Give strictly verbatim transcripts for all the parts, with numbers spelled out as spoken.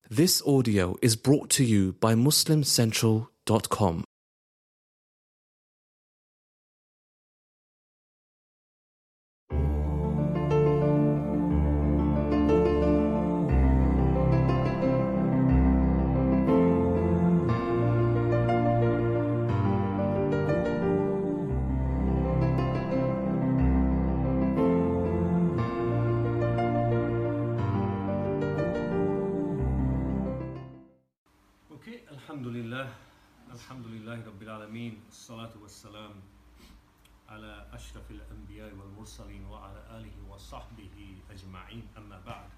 This audio is brought to you by Muslim Central dot com. Okay, Alhamdulillah, Alhamdulillah Rabbil Alameen, Salatu Wassalam ala Ashrafil Anbiya wal Mursaleen wa ala alihi wa sahbihi ajma'een, amma ba'd.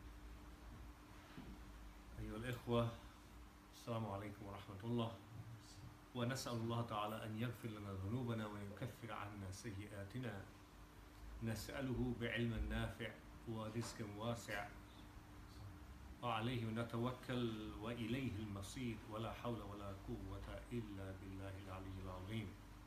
Ayyuha al-ikhwa, Assalamu alaikum wa rahmatullah. Wa nas'alu Allah ta'ala an yaghfir lana dhunubana wa yukaffir 'anna sayyi'atina. Nas'aluhu bi'ilmin nafi' wa rizqin wasi' وعليه نتوكل وإليه المصير ولا حول ولا قوة إلا بالله العلي العظيم.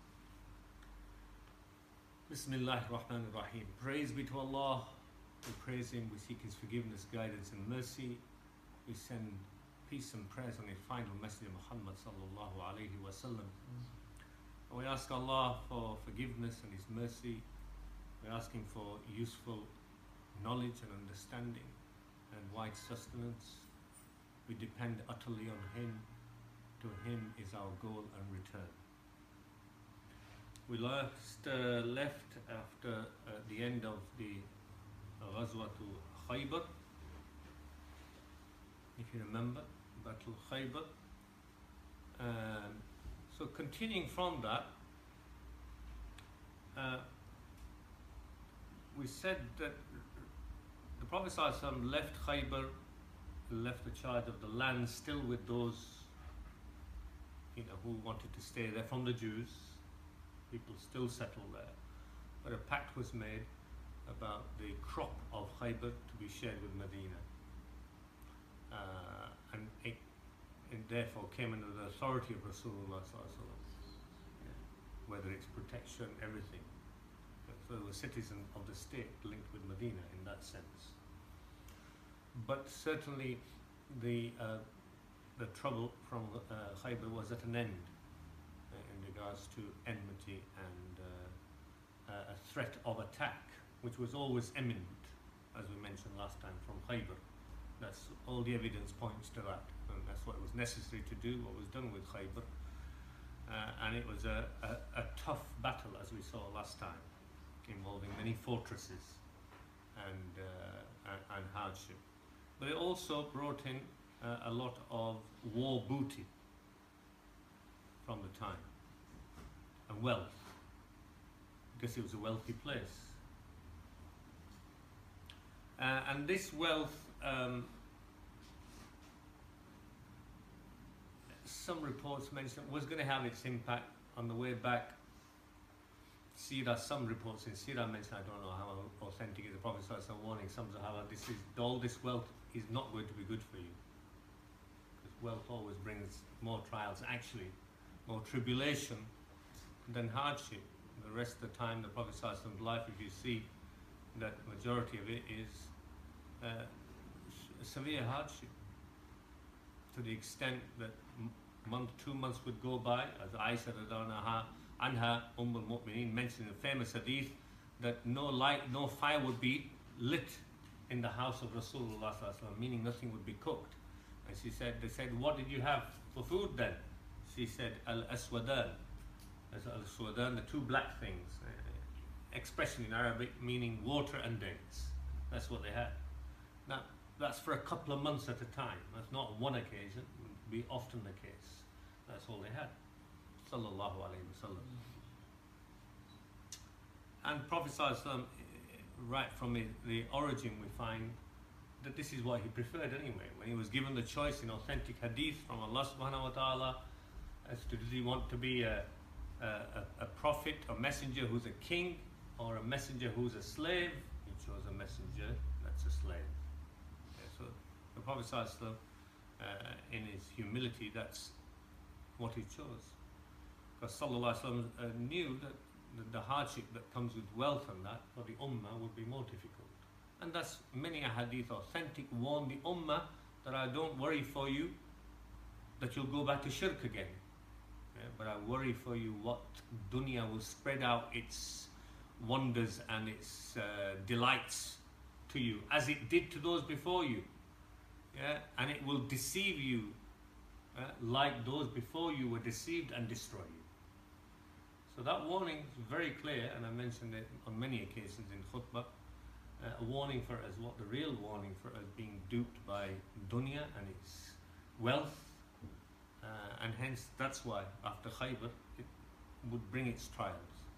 Bismillah ar-Rahman ar-Rahim. Praise be to Allah. We praise Him, we seek His forgiveness, guidance and mercy. We send peace and prayers on His final Messenger Muhammad sallallahu alayhi wa sallam. And we ask Allah for forgiveness and His mercy. We ask Him for useful knowledge and understanding and wide sustenance. We depend utterly on Him. To Him is our goal and return. We last uh, left after uh, the end of the Ghazwatu Khaybar. If you remember, Battle Khaybar. Um, so continuing from that, uh, we said that the Prophet ﷺ left Khaybar, left the charge of the land still with those, you know, who wanted to stay there from the Jews. People still settled there. But a pact was made about the crop of Khaybar to be shared with Medina. Uh, and it, it therefore came under the authority of Rasulullah ﷺ. Yeah. Whether it's protection, everything. So they were citizens of the state linked with Medina in that sense. But certainly the uh, the trouble from uh, Khaybar was at an end uh, in regards to enmity and uh, uh, a threat of attack, which was always imminent, as we mentioned last time, from Khaybar. That's all the evidence points to that, and that's what was necessary to do, what was done with Khaybar. Uh, and it was a, a, a tough battle, as we saw last time, involving many fortresses and, uh, and, and hardship. But it also brought in uh, a lot of war booty from the time, and wealth, because it was a wealthy place. Uh, and this wealth, um, some reports mention, was going to have its impact on the way back. Sirah, some reports in Sirah mention, I don't know how authentic is the Prophet ﷺ warning some Sahaba, this is, all this wealth is not going to be good for you. Because wealth always brings more trials, actually, more tribulation than hardship. The rest of the time, the Prophet ﷺ's life, if you see that majority of it is uh, severe hardship, to the extent that month, two months would go by, as Aisha radhiyallahu anha, Umm al-Mu'mineen, mentioned in the famous hadith that no light, no fire would be lit in the house of Rasulullah sallallahu alaihi wasallam, meaning nothing would be cooked. And she said, they said, what did you have for food then? She said, al-aswadan, al-aswadan, the two black things. Uh, expression in Arabic meaning water and dates. That's what they had. Now, that's for a couple of months at a time. That's not one occasion. It would be often the case. That's all they had. Sallallahu alayhi wa sallam. And Prophet sallallahu alayhi wa sallam, right from the, the origin, we find that this is what he preferred anyway. When he was given the choice in authentic hadith from Allah subhanahu wa ta'ala as to does he want to be a, a, a prophet, a messenger who's a king, or a messenger who's a slave, he chose a messenger that's a slave. Okay, so the Prophet sallallahu alayhi wa sallam, uh, in his humility, that's what he chose. Because Sallallahu Alaihi Wasallam uh, knew that the, the hardship that comes with wealth and that for the Ummah would be more difficult. And that's many a hadith authentic warn the Ummah that I don't worry for you that you'll go back to shirk again. Yeah, but I worry for you what dunya will spread out its wonders and its uh, delights to you, as it did to those before you. Yeah, and it will deceive you uh, like those before you were deceived and destroy you. So that warning is very clear, and I mentioned it on many occasions in khutbah. Uh, a warning for us, what the real warning for us being duped by dunya and its wealth, uh, and hence that's why after Khaybar it would bring its trials.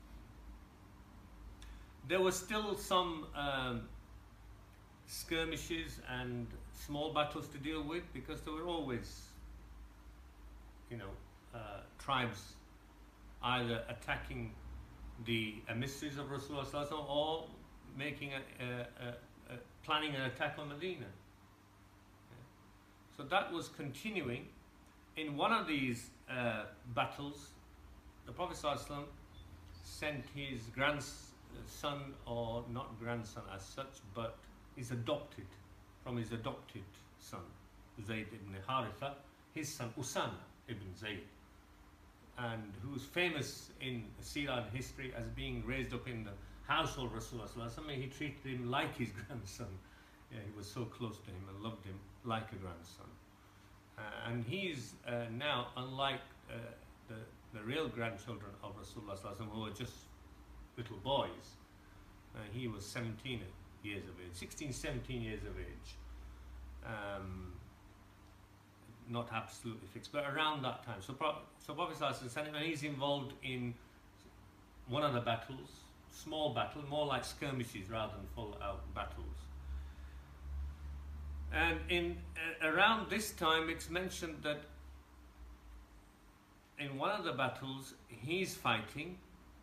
There were still some um, skirmishes and small battles to deal with, because there were always, you know, uh, tribes either attacking the emissaries of Rasulullah sallallahu alaihi wasallam or making a, a, a, a planning an attack on Medina. Yeah. So that was continuing. In one of these uh, battles, the Prophet sallallahu alaihi wasallam sent his grandson, or not grandson as such, but his adopted, from his adopted son, Zayd ibn Haritha, his son Usama ibn Zayd, and who's famous in Seerah and history as being raised up in the household of Rasulullah sallallahu alaihi wasallam. He treated him like his grandson. Yeah, he was so close to him and loved him like a grandson. Uh, and he's uh, now, unlike uh, the, the real grandchildren of Rasulullah sallallahu alaihi wasallam, who were just little boys, uh, he was seventeen years of age, sixteen, seventeen years of age. Um, not absolutely fixed, but around that time. So, Pro- so Prophet sallallahu alaihi wasallam, and he's involved in one of the battles, small battle, more like skirmishes rather than full out battles. And in uh, around this time, it's mentioned that in one of the battles he's fighting,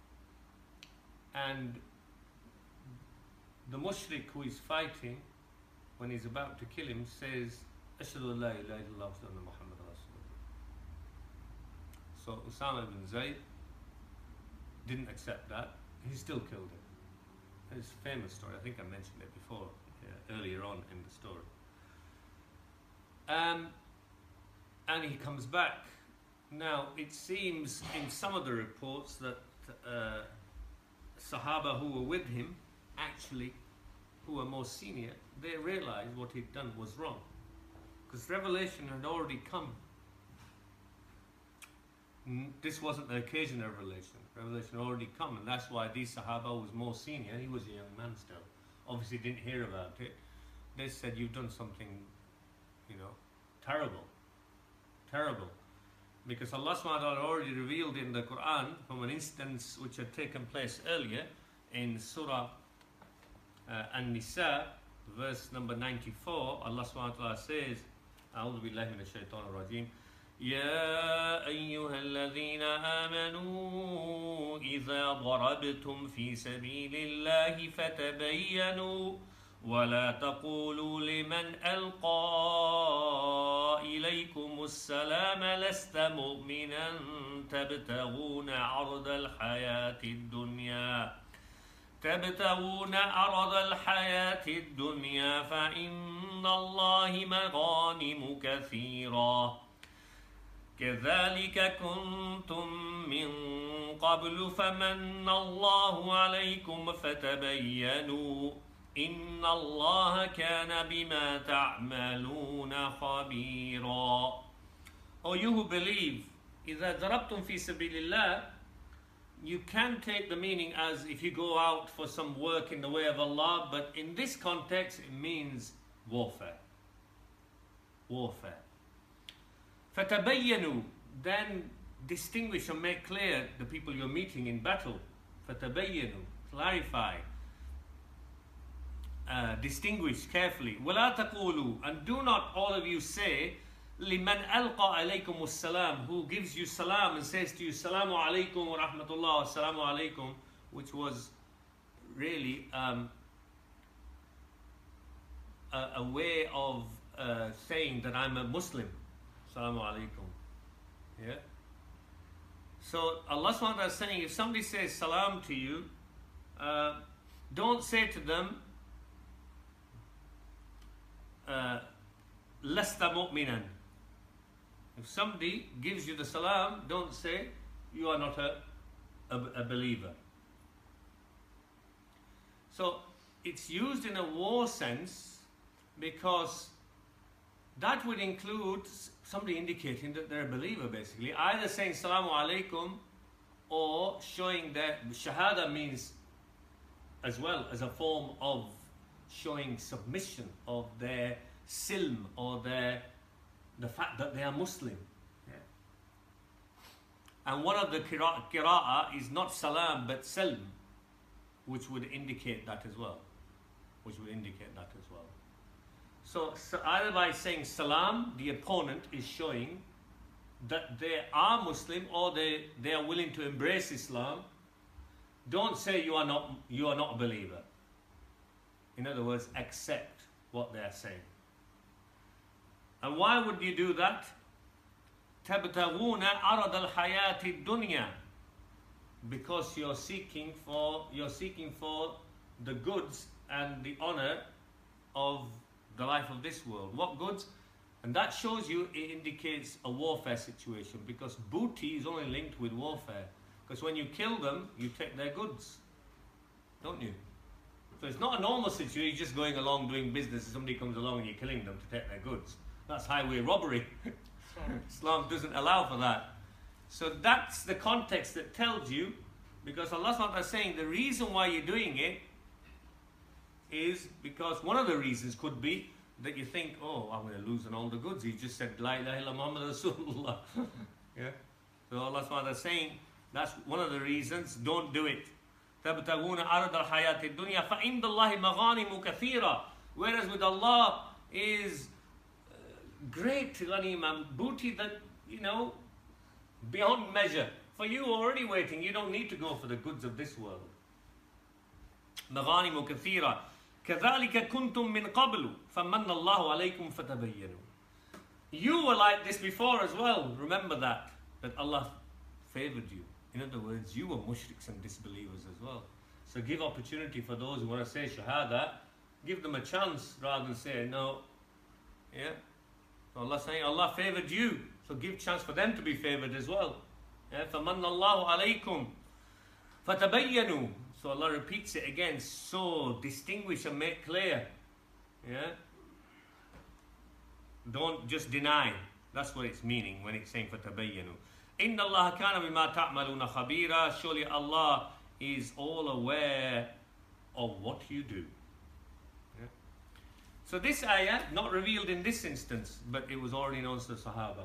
and the mushrik who is fighting, when he's about to kill him, says, "Ashhadu an la ilaha illallah wa anna Muhammadan Rasulullah." So Usama ibn Zayd didn't accept that. He still killed him. It's a famous story. I think I mentioned it before, yeah, earlier on in the story. Um, and he comes back. Now, it seems in some of the reports that uh, Sahaba who were with him, actually, who were more senior, they realized what he'd done was wrong. Because revelation had already come. This wasn't the occasion of revelation. Revelation had already come, and that's why these Sahaba was more senior. He was a young man still. Obviously didn't hear about it. They said, "You've done something, you know, terrible. Terrible." Because Allah subhanahu wa ta'ala already revealed in the Quran from an instance which had taken place earlier in Surah uh, An-Nisa, verse number ninety-four. Allah subhanahu wa ta'ala says, "A'udhu billahi minash shaitanir rajim. يا أيها الذين آمنوا إذا ضربتم في سبيل الله فتبينوا ولا تقولوا لمن ألقى إليكم السلام لست مؤمنا تبتغون عرض الحياة الدنيا تبتغون عرض الحياة الدنيا فإن الله مغانم كثيرا كذلك كنتم من قبل فمن الله عليكم فتبينوا إن الله كان بما تعملون خبيرا." O you who believe, إذا ضربتم في سبيل الله, you can take the meaning as if you go out for some work in the way of Allah, but in this context it means warfare. Warfare. فَتَبَيَّنُوا, then distinguish and make clear the people you're meeting in battle. فَتَبَيَّنُوا, clarify, uh, distinguish carefully. وَلَا تَقُولُوا, and do not all of you say, لِمَنْ أَلْقَى عَلَيْكُمُ السَّلَامُ, who gives you salam and says to you, Salamu alaykum wa rahmatullah, Salamu alaykum, which was really um, a, a way of uh, saying that I'm a Muslim. Assalamu alaikum. Yeah. So Allah subhanahu wa ta'ala is saying, if somebody says salam to you, uh, don't say to them, uh, lasta mu'minan. If somebody gives you the salam, don't say you are not a, a, a believer. So it's used in a war sense because that would include somebody indicating that they're a believer, basically. Either saying Salamu Alaikum or showing that Shahada means as well as a form of showing submission of their silm or their the fact that they are Muslim. Yeah. And one of the qira'ah is not salam but salm, which would indicate that as well. Which would indicate that as well. So, so either by saying salam, the opponent is showing that they are Muslim or they, they are willing to embrace Islam. Don't say you are not you are not a believer. In other words, accept what they are saying. And why would you do that? تَبْتَغُونَ عَرَضَ الْحَيَاةِ الدُّنْيَا, because you're seeking for you're seeking for the goods and the honor of the life of this world. What goods? And that shows you, it indicates a warfare situation, because booty is only linked with warfare. Because when you kill them, you take their goods, don't you? So it's not a normal situation, you're just going along doing business and somebody comes along and you're killing them to take their goods. That's highway robbery. Islam doesn't allow for that. So that's the context that tells you, because Allah subhanahu wa ta'ala is saying the reason why you're doing it is because one of the reasons could be that you think, oh, I'm going to lose on all the goods. He just said, La ilaha illa Muhammad Rasulullah. Yeah. So Allah subhanahu wa ta'ala is saying, that's one of the reasons, don't do it. تَبْتَغُونَ عَرَضَ الْحَيَاةِ الدُّنْيَا فَإِنْدَ اللَّهِ مَغَانِمُ كَثِيرًا. Whereas with Allah is uh, great ghanima, booty that, you know, beyond measure. For you already waiting, you don't need to go for the goods of this world. مَغَانِمُ كَثِيرًا كَذَلِكَ كُنْتُم مِّن قَبْلُ فَمَنَّ اللَّهُ عَلَيْكُمْ فَتَبَيَّنُوا. You were like this before as well. Remember that, that Allah favored you. In other words, you were mushriks and disbelievers as well. So give opportunity for those who want to say shahada. Give them a chance rather than say no. Yeah. So Allah saying Allah favored you, so give chance for them to be favored as well. Yeah. فَمَنَّ اللَّهُ عَلَيْكُمْ فَتَبَيَّنُوا. So Allah repeats it again. So distinguish and make clear. Yeah. Don't just deny. That's what it's meaning when it's saying فَتَبَيَّنُوا. إِنَّ اللَّهَ كَانَ بِمَا تَعْمَلُونَ خَبِيرًا. Surely Allah is all aware of what you do. Yeah. So this ayah, not revealed in this instance, but it was already known to the Sahaba.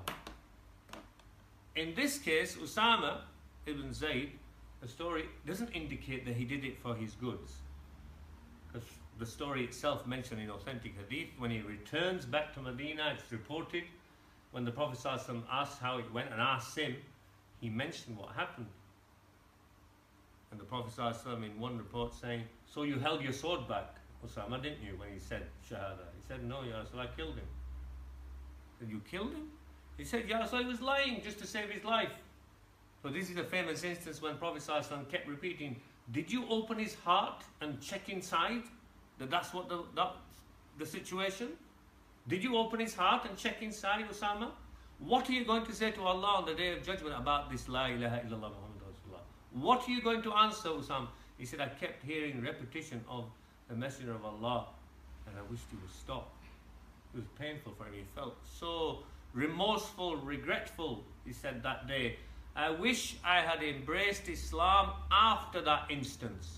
In this case, Usama ibn Zayd, the story doesn't indicate that he did it for his goods. Because the story itself mentioned in authentic hadith, when he returns back to Medina, it's reported, when the Prophet ﷺ asked how it went and asked him, he mentioned what happened. And the Prophet ﷺ in one report saying, so you held your sword back, Usama, didn't you, when he said Shahada? He said, no, Ya Rasul, I killed him. He said, you killed him? He said, Ya Rasul, he was lying just to save his life. So this is a famous instance when Prophet ﷺ kept repeating, did you open his heart and check inside? That that's what the, that, the situation? Did you open his heart and check inside, Usama? What are you going to say to Allah on the Day of Judgment about this La ilaha illallah Muhammad Rasulullah? What are you going to answer, Usama? He said, I kept hearing repetition of the Messenger of Allah and I wished he would stop. It was painful for him. He felt so remorseful, regretful, he said that day. I wish I had embraced Islam after that instance.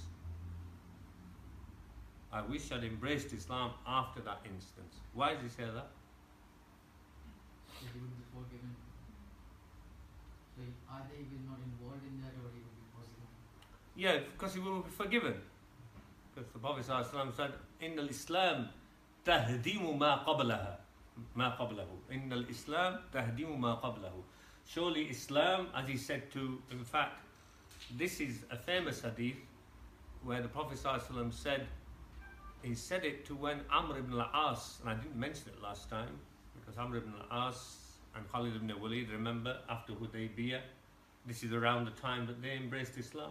I wish I'd embraced Islam after that instance. Why does he say that? That he would be forgiven. So either he was not involved in that or he would be forgiven. Yeah, because he will be forgiven. Because the Prophet ﷺ said, إِنَّ الْإِسْلَامِ تَهْدِيمُ مَا قَبْلَهَا مَا قَبْلَهُ إِنَّ الْإِسْلَامِ تَهْدِيمُ مَا قَبْلَهُ. Surely Islam, as he said to, in fact, this is a famous hadith where the Prophet ﷺ said, he said it to when Amr ibn al-As, and I didn't mention it last time, because Amr ibn al-As and Khalid ibn Walid, remember, after Hudaybiyah, this is around the time that they embraced Islam.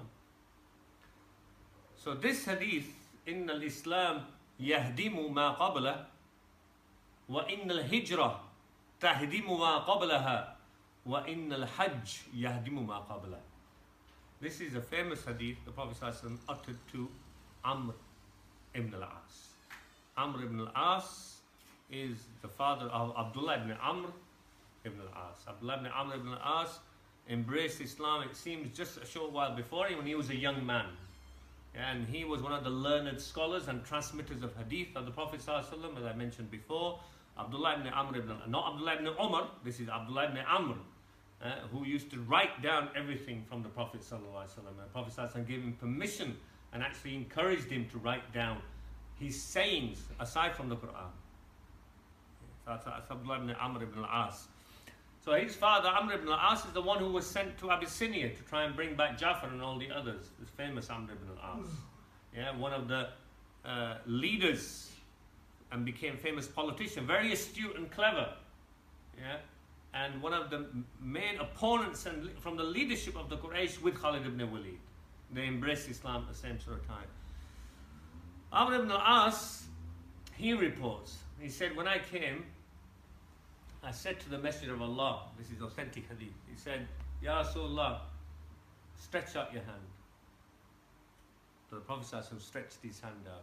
So this hadith, إِنَّ الْإِسْلَامِ يَهْدِمُ مَا قَبْلَهُ, وَإِنَّ الْهِجْرَةَ تَهْدِمُ مَا قَبْلَهَا وَإِنَّ الْحَجْجَ يَهْدِمُ مَا قَبْلَهَا. This is a famous hadith the Prophet ﷺ uttered to Amr ibn al-As. Amr ibn al-As is the father of Abdullah ibn Amr ibn al-As. Abdullah ibn Amr ibn al-As embraced Islam, it seems, just a short while before him when he was a young man. And he was one of the learned scholars and transmitters of hadith of the Prophet ﷺ, as I mentioned before. Abdullah ibn Amr ibn, not Abdullah ibn Umar, this is Abdullah ibn Amr, uh, who used to write down everything from the Prophet ﷺ. And the Prophet ﷺ gave him permission and actually encouraged him to write down his sayings aside from the Quran. So that's, that's Abdullah ibn Amr ibn al-As. So his father, Amr ibn al-As, is the one who was sent to Abyssinia to try and bring back Jafar and all the others. This famous Amr ibn al-As. Yeah, one of the uh, leaders and became famous politician, very astute and clever. Yeah, and one of the main opponents and from the leadership of the Quraysh with Khalid ibn Walid. They embraced Islam at the same sort of time. Amr ibn al-As, he reports, he said, when I came, I said to the Messenger of Allah, this is authentic hadith, he said, Ya Rasulullah, stretch out your hand. So the Prophet ﷺ stretched his hand out.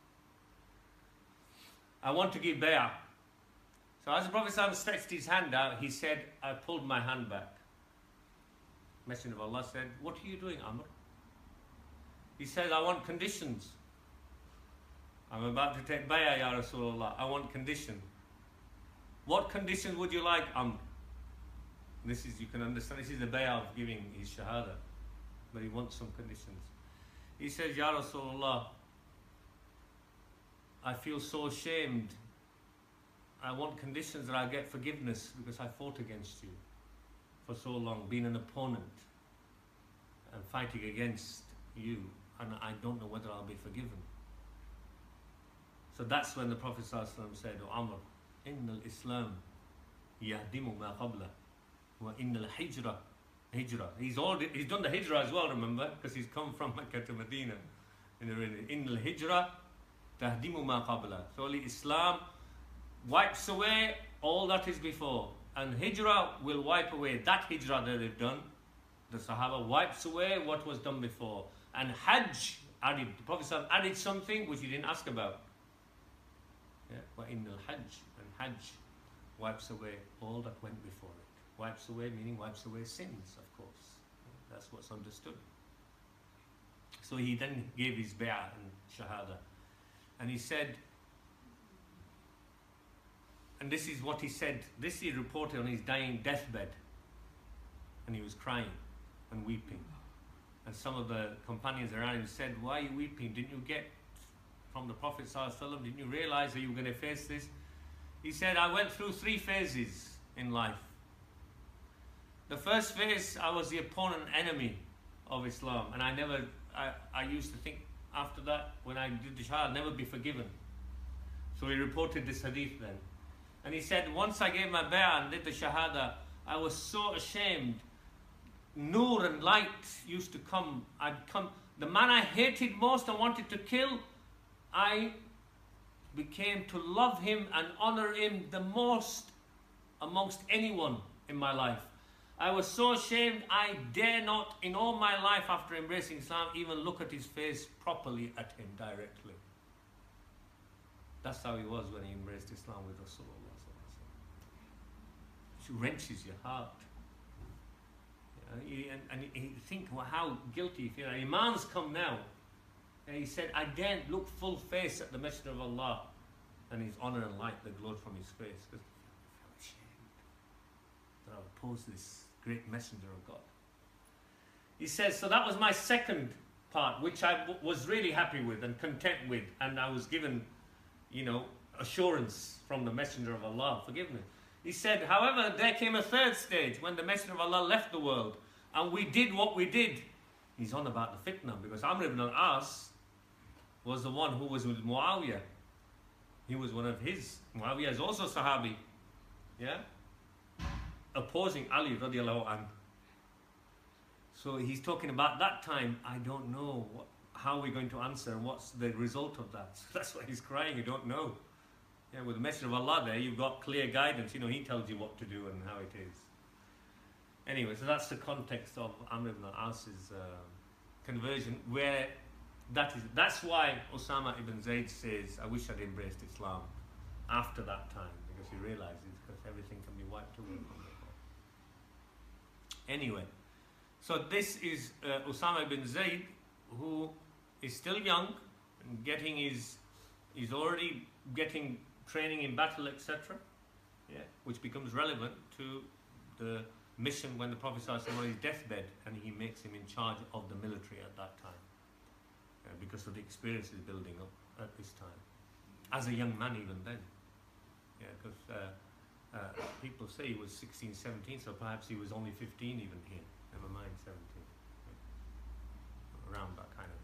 I want to give bay'ah. So as the Prophet ﷺ stretched his hand out, he said, I pulled my hand back. Messenger of Allah said, what are you doing, Amr? He said, I want conditions. I'm about to take bay'ah, Ya Rasulullah. I want conditions. What conditions would you like, Amr? This is, you can understand, this is the bay'ah of giving his shahada. But he wants some conditions. He says, Ya Rasulullah, I feel so ashamed. I want conditions that I get forgiveness because I fought against you for so long, being an opponent and fighting against you, and I don't know whether I'll be forgiven. So that's when the Prophet ﷺ said, O Amr, Inna al-Islam yahdimu ma qabla wa inna al-hijra hijra. He's already, he's done the hijrah as well, remember, because he's come from Mecca to Medina. Inna al-hijra tahdimu ma qabla. So only Islam wipes away all that is before, and hijrah will wipe away that hijrah that they've done. The Sahaba wipes away what was done before, and Hajj added. The Prophet ﷺ added something which he didn't ask about. Yeah, wa inna al-hajj, and Hajj wipes away all that went before it. Wipes away meaning wipes away sins, of course. That's what's understood. So he then gave his bay'ah and shahada, and he said, and this is what he said, this he reported on his dying deathbed, and he was crying and weeping. And some of the companions around him said, why are you weeping? Didn't you get from the Prophet ﷺ, didn't you realize that you were going to face this? He said, I went through three phases in life. The first phase, I was the opponent enemy of Islam, and I never, I, I used to think after that, when I did the shahada, I'd never be forgiven. So he reported this hadith then. And he said, once I gave my bay'ah and did the shahada, I was so ashamed. Nur and light used to come. I'd come. The man I hated most and wanted to kill, I became to love him and honor him the most amongst anyone in my life. I was so ashamed, I dare not in all my life after embracing Islam even look at his face properly at him directly. That's how he was when he embraced Islam with Rasulullah. It wrenches your heart. You know, and, and you think, well, how guilty you feel. Imams come now. And he said, I daren't look full face at the Messenger of Allah, and his honor and light that glowed from his face, because I felt ashamed that I opposed this great Messenger of God. He says, so that was my second part, which I w- was really happy with and content with, and I was given, you know, assurance from the Messenger of Allah, forgiveness. He said, however, there came a third stage when the Messenger of Allah left the world, and we did what we did. He's on about the fitna, because Amr ibn al-As was the one who was with Muawiyah. He was one of his. Muawiyah is also Sahabi. Yeah? Opposing Ali radiallahu anhu. So he's talking about that time. I don't know what, how we're going to answer and what's the result of that. So that's why he's crying. You don't know. Yeah, with the Messenger of Allah there, you've got clear guidance. You know, he tells you what to do and how it is. Anyway, so that's the context of Amr ibn al-As's uh, conversion, where that is. That's why Osama ibn Zayd says, I wish I'd embraced Islam after that time, because he realizes because everything can be wiped away from the heart. Anyway, so this is uh, Osama ibn Zayd, who is still young, and getting his, he's already getting training in battle, et cetera. Yeah, which becomes relevant to the mission when the Prophet ﷺ is on his deathbed, and he makes him in charge of the military at that time, uh, because of the experiences building up at this time, as a young man even then. Yeah, because uh, uh, people say he was sixteen, seventeen, so perhaps he was only fifteen even here, never mind seventeen, yeah. Around that kind of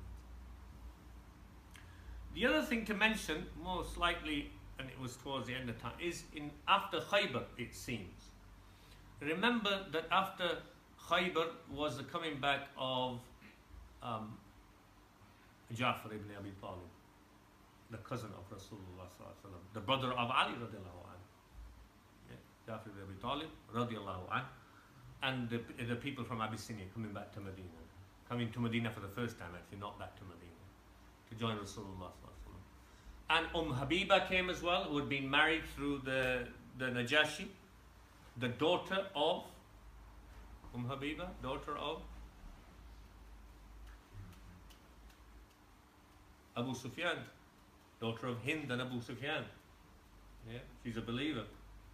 thing. The other thing to mention, most likely, and it was towards the end of time, is in after Khaybar, it seems. Remember that after Khaybar was the coming back of um, Ja'far ibn Abi Talib, the cousin of Rasulullah sallallahu alaihi wasallam, the brother of Ali radiallahu anhu. Yeah, Ja'far ibn Abi Talib radiallahu anhu, and the, the people from Abyssinia coming back to Medina, coming to Medina for the first time, actually, not back to Medina, to join Rasulullah sallallahu alaihi wasallam. And Umm Habiba came as well, who had been married through the, the Najashi, the daughter of Umm Habiba, daughter of Abu Sufyan, daughter of Hind and Abu Sufyan. Yeah, she's a believer.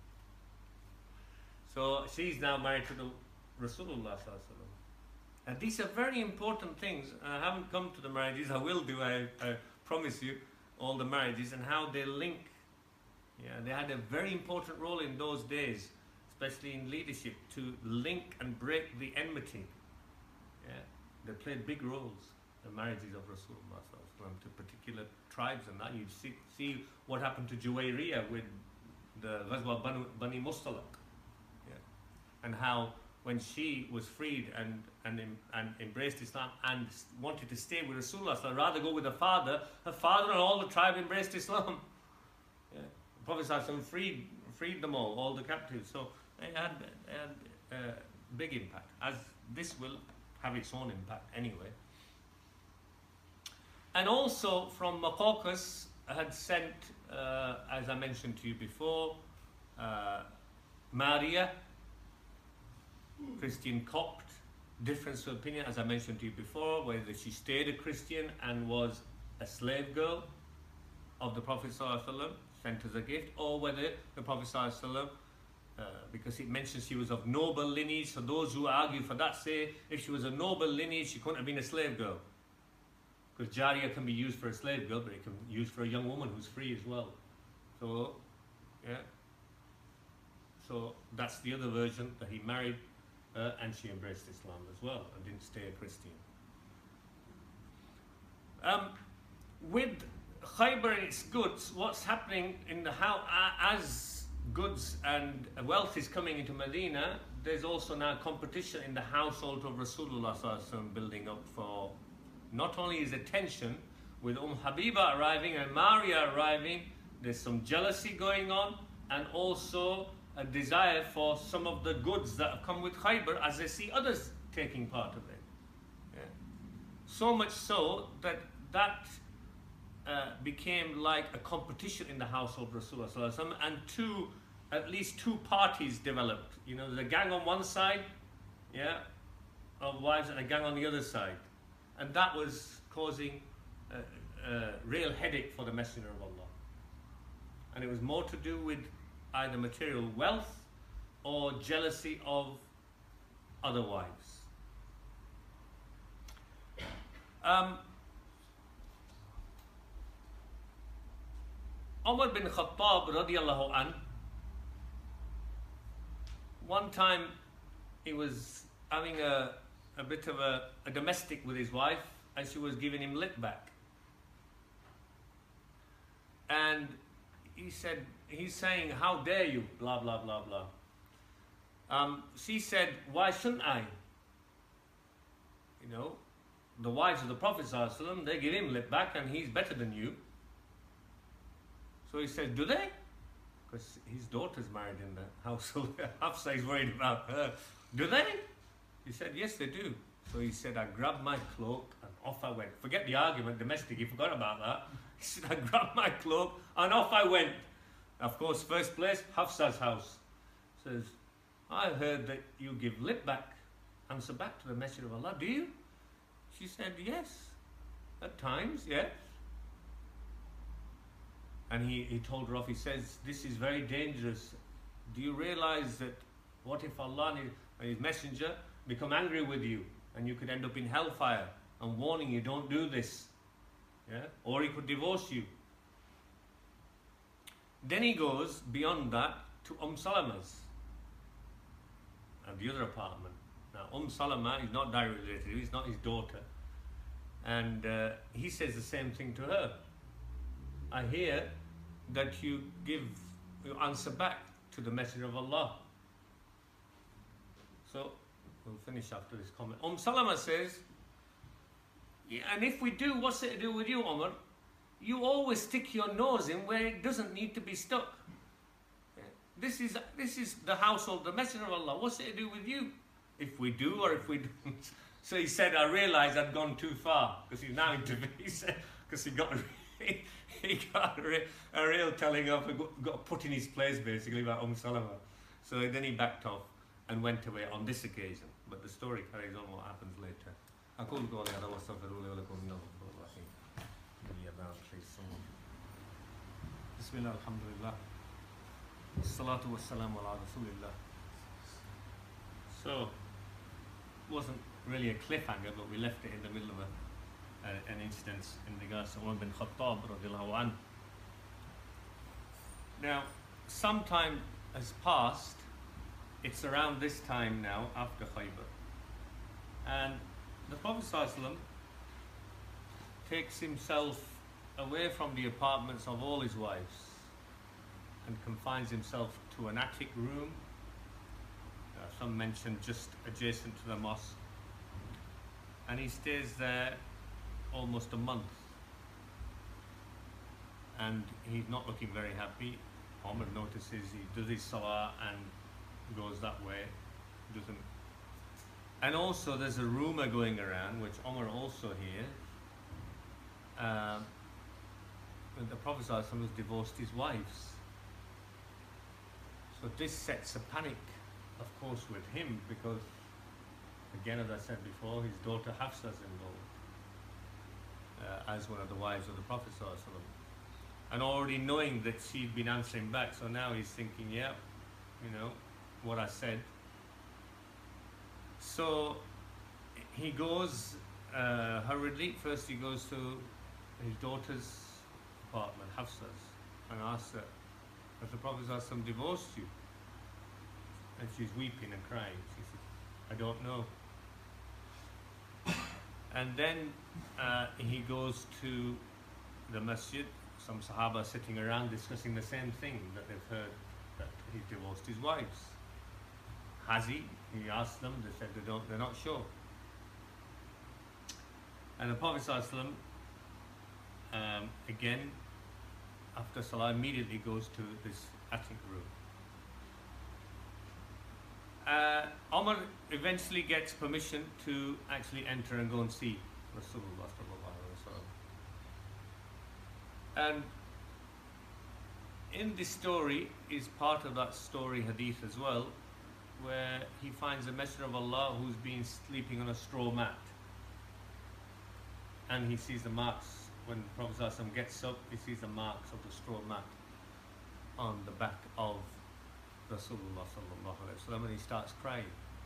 So she's now married to the Rasulullah sallallahu alaihi wasallam. And these are very important things. I haven't come to the marriages. I will do, I, I promise you, all the marriages and how they link. Yeah, they had a very important role in those days, especially in leadership, to link and break the enmity. Yeah, they played big roles, the marriages of Rasulullah sallallahu alaihi wasallam, to particular tribes, and that you see, see what happened to Juwayriya with the Ghazwa Bani, Bani Mustalaq. Yeah, and how when she was freed and, and, and embraced Islam and wanted to stay with Rasulullah, so rather go with her father, her father and all the tribe embraced Islam. Yeah. The Prophet ﷺ freed, freed them all, all the captives. So they had, they had uh, big impact, as this will have its own impact anyway. And also from Makokos had sent, uh, as I mentioned to you before, uh, Maria, Christian Copt, difference of opinion, as I mentioned to you before, whether she stayed a Christian and was a slave girl of the Prophet ﷺ, sent as a gift, or whether the Prophet ﷺ, uh, because it mentions she was of noble lineage, so those who argue for that say if she was a noble lineage, she couldn't have been a slave girl. Because Jariya can be used for a slave girl, but it can be used for a young woman who's free as well. So, yeah. So that's the other version, that he married Uh, and she embraced Islam as well and didn't stay a Christian. Um, with Khaybar and its goods, what's happening in the how uh, as goods and wealth is coming into Medina, there's also now competition in the household of Rasulullah sallallahu alaihi wasallam building up for not only his attention, with Umm Habiba arriving and Maria arriving, there's some jealousy going on, and also a desire for some of the goods that have come with Khaybar as they see others taking part of it. Yeah. So much so that that uh, became like a competition in the household of Rasulullah sallallahu alaihi wasallam, and two, at least two parties developed. You know, there's a gang on one side, yeah, of wives, and a gang on the other side. And that was causing a, a real headache for the Messenger of Allah. And it was more to do with either material wealth or jealousy of other wives. Um, Umar bin Khattab radiallahu an, one time he was having a, a bit of a, a domestic with his wife, and she was giving him lick back. And he said, he's saying, how dare you, blah, blah, blah, blah. Um, she said, why shouldn't I? You know, the wives of the Prophet ﷺ, they give him lip back and he's better than you. So he said, do they? because his daughter's married in the household. Hafsa is worried about her. Do they? He said, yes, they do. So he said, I grabbed my cloak and off I went. Forget the argument, domestic, he forgot about that. He said, I grabbed my cloak and off I went. Of course, first place, Hafsa's house. Says, I heard that you give lip back, answer back to the Messenger of Allah. Do you? She said, yes. At times, yes. And he, he told her off, he says, this is very dangerous. Do you realize that what if Allah and His Messenger become angry with you and you could end up in hellfire? I'm warning you, don't do this. Yeah? Or He could divorce you. Then he goes beyond that to Umm Salama's and the other apartment. Now Umm Salama is not directly related, he's not his daughter. And uh, he says the same thing to her. I hear that you give, you answer back to the Messenger of Allah. So, we'll finish after this comment. Umm Salama says, yeah, and if we do, what's it to do with you, Umar? You always stick your nose in where it doesn't need to be stuck. Yeah. This is this is the household, the Messenger of Allah. What's it to do with you? If we do or if we don't. So he said, I realised I'd gone too far, because he's now interviewed. He said, because he got he, he got a, re, a real telling off, got, got put in his place basically by Umm Salama. So then he backed off and went away on this occasion. But the story carries on what happens later. أقول قولي هذا واستغفر الله ولكم من الغفور الرحيم. بسم الله الحمد لله والصلاة والسلام على رسول الله. So, wasn't really a cliffhanger, but we left it in the middle of a, a, an instance in regards to Umar bin Khattab radiallahu anhu. Now, some time has passed. It's around this time now, after Khaybar. And the Prophet ﷺ takes himself away from the apartments of all his wives and confines himself to an attic room, uh, some mention just adjacent to the mosque, and he stays there almost a month, and he's not looking very happy. Umar notices he does his salah and goes that way, doesn't. And also there's a rumour going around, which Umar also hears, uh, that the Prophet ﷺ has divorced his wives. So this sets a panic, of course, with him, because, again, as I said before, his daughter Hafsa is involved uh, as one of the wives of the Prophet ﷺ. And already knowing that she'd been answering back, so now he's thinking, yeah, you know, what I said. So he goes uh, hurriedly. First he goes to his daughter's apartment, Hafsa's, and asks her, has the Prophet ﷺ divorced you? And she's weeping and crying. She says, I don't know. And then uh, he goes to the masjid. Some Sahaba sitting around discussing the same thing, that they've heard that he divorced his wives. Has he? He asked them. They said they don't. They're not sure. And the Prophet ﷺ, um, again, after Salah, immediately goes to this attic room. Uh, Umar eventually gets permission to actually enter and go and see Rasulullah sallallahu alaihi wasallam. And in this story is part of that story hadith as well, where he finds a Messenger of Allah who's been sleeping on a straw mat, and he sees the marks. When the Prophet ﷺ gets up, he sees the marks of the straw mat on the back of Rasulullah sallallahu alaihi wasallam, and he starts crying.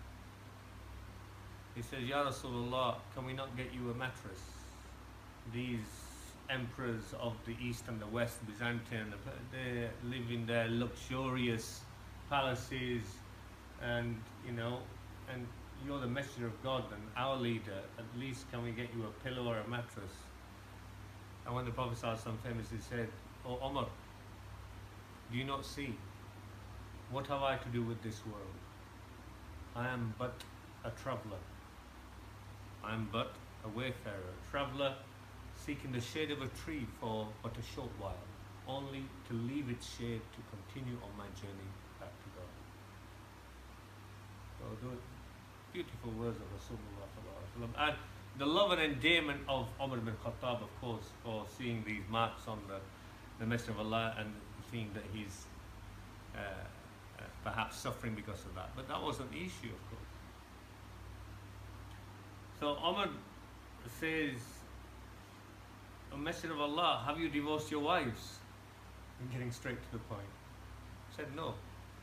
He says, Ya Rasulullah, can we not get you a mattress? These emperors of the East and the West, Byzantium, they live in their luxurious palaces, and you know, and you're the messenger of God and our leader. At least can we get you a pillow or a mattress? And when the Prophet ﷺ famously said, Oh Umar, do you not see? What have I to do with this world? I am but a traveller. I am but a wayfarer, a traveller seeking the shade of a tree for but a short while. only to leave its shade to continue on my journey back to God. So those beautiful words of Rasulullah sallallahu alaihi wasallam. And the love and endearment of Umar bin Khattab, of course, for seeing these marks on the, the Messenger of Allah and seeing that he's uh, uh, perhaps suffering because of that. But that wasn't the issue, of course. So Umar says, "O Messenger of Allah, have you divorced your wives?" I'm getting straight to the point. He said, "No."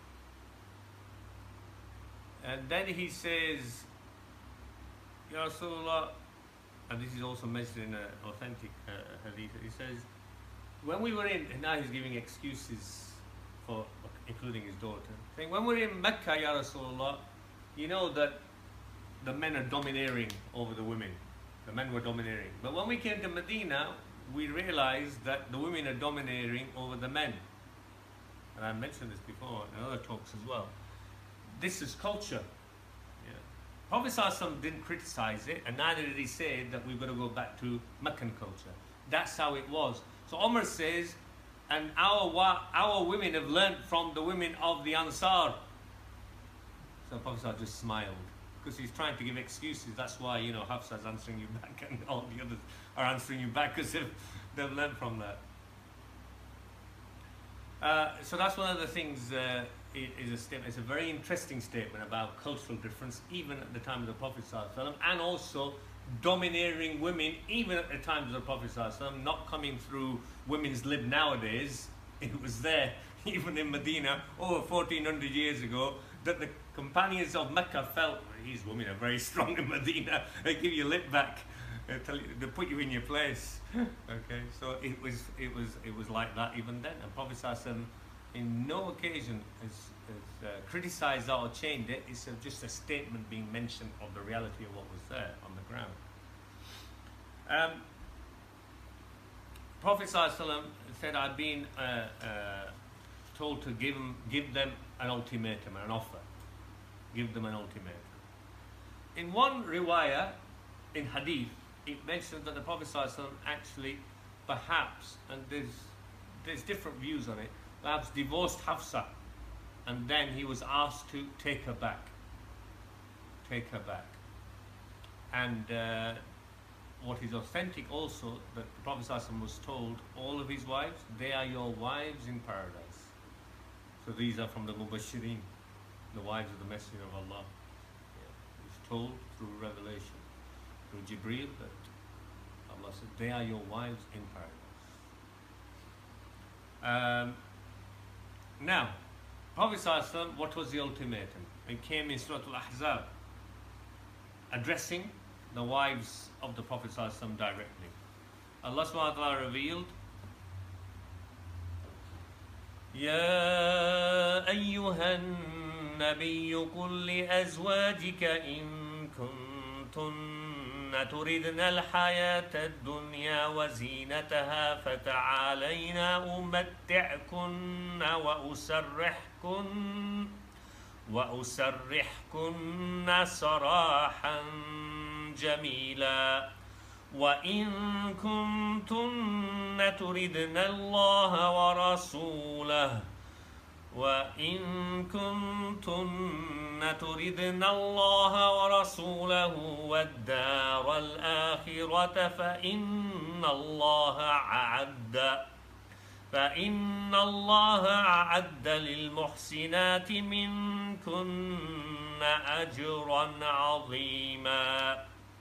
And then he says, "Ya Rasulullah," and this is also mentioned in an authentic uh, hadith, he says, when we were in, and now he's giving excuses for, including his daughter, saying, when we were in Mecca, Ya Rasulullah, you know that the men are domineering over the women. The men were domineering. But when we came to Medina, we realized that the women are domineering over the men. And I mentioned this before in other talks as well. This is culture. Yeah. Prophet ﷺ didn't criticize it, and neither did he say that we've got to go back to Meccan culture. That's how it was. So Umar says, and our wa- our women have learnt from the women of the Ansar. So Prophet ﷺ just smiled, because he's trying to give excuses. That's why, you know, Hafsa's answering you back and all the others are answering you back, because they've, they've learned from that. Uh, so that's one of the things, uh, is a statement. It's a very interesting statement about cultural difference, even at the time of the Prophet ﷺ, and also domineering women, even at the time of the Prophet ﷺ, not coming through women's lib nowadays. It was there, even in Medina, over fourteen hundred years ago, that the companions of Mecca felt, these women are very strong in Medina, they give you lip back, they, tell you, they put you in your place. Okay, so it was it was it was like that even then. And Prophet ﷺ in no occasion has, has uh, criticized that or changed it. It's uh, just a statement being mentioned of the reality of what was there on the ground. Um, Prophet ﷺ said, I've been uh, uh, told to give them, give them an ultimatum, an offer. Give them an ultimatum. In one riwayah, in hadith, it mentions that the Prophet ﷺ actually, perhaps, and there's, there's different views on it, perhaps divorced Hafsa, and then he was asked to take her back. Take her back. And uh, what is authentic also, that the Prophet ﷺ was told, all of his wives, they are your wives in paradise. So these are from the Mubashirin, the wives of the Messenger of Allah. Yeah. It's told through revelation, through Jibreel, that Allah said, they are your wives in paradise. Um, now, Prophet ﷺ, what was the ultimatum? It came in Surah Al-Ahzab, addressing the wives of the Prophet ﷺ directly. Allah subhanahu wa ta'ala revealed, يا أيها النبي قل لأزواجك إن كنتن تردن الحياة الدنيا وزينتها فتعالين أمتعكن وأسرحكن وأسرحكن سراحا جميلا وإن كنتن تردن الله ورسوله وإن كنتن تردن الله ورسوله والدار الآخرة فإن الله أعد فإن الله أعد للمحسنات منكن أجرا عظيما.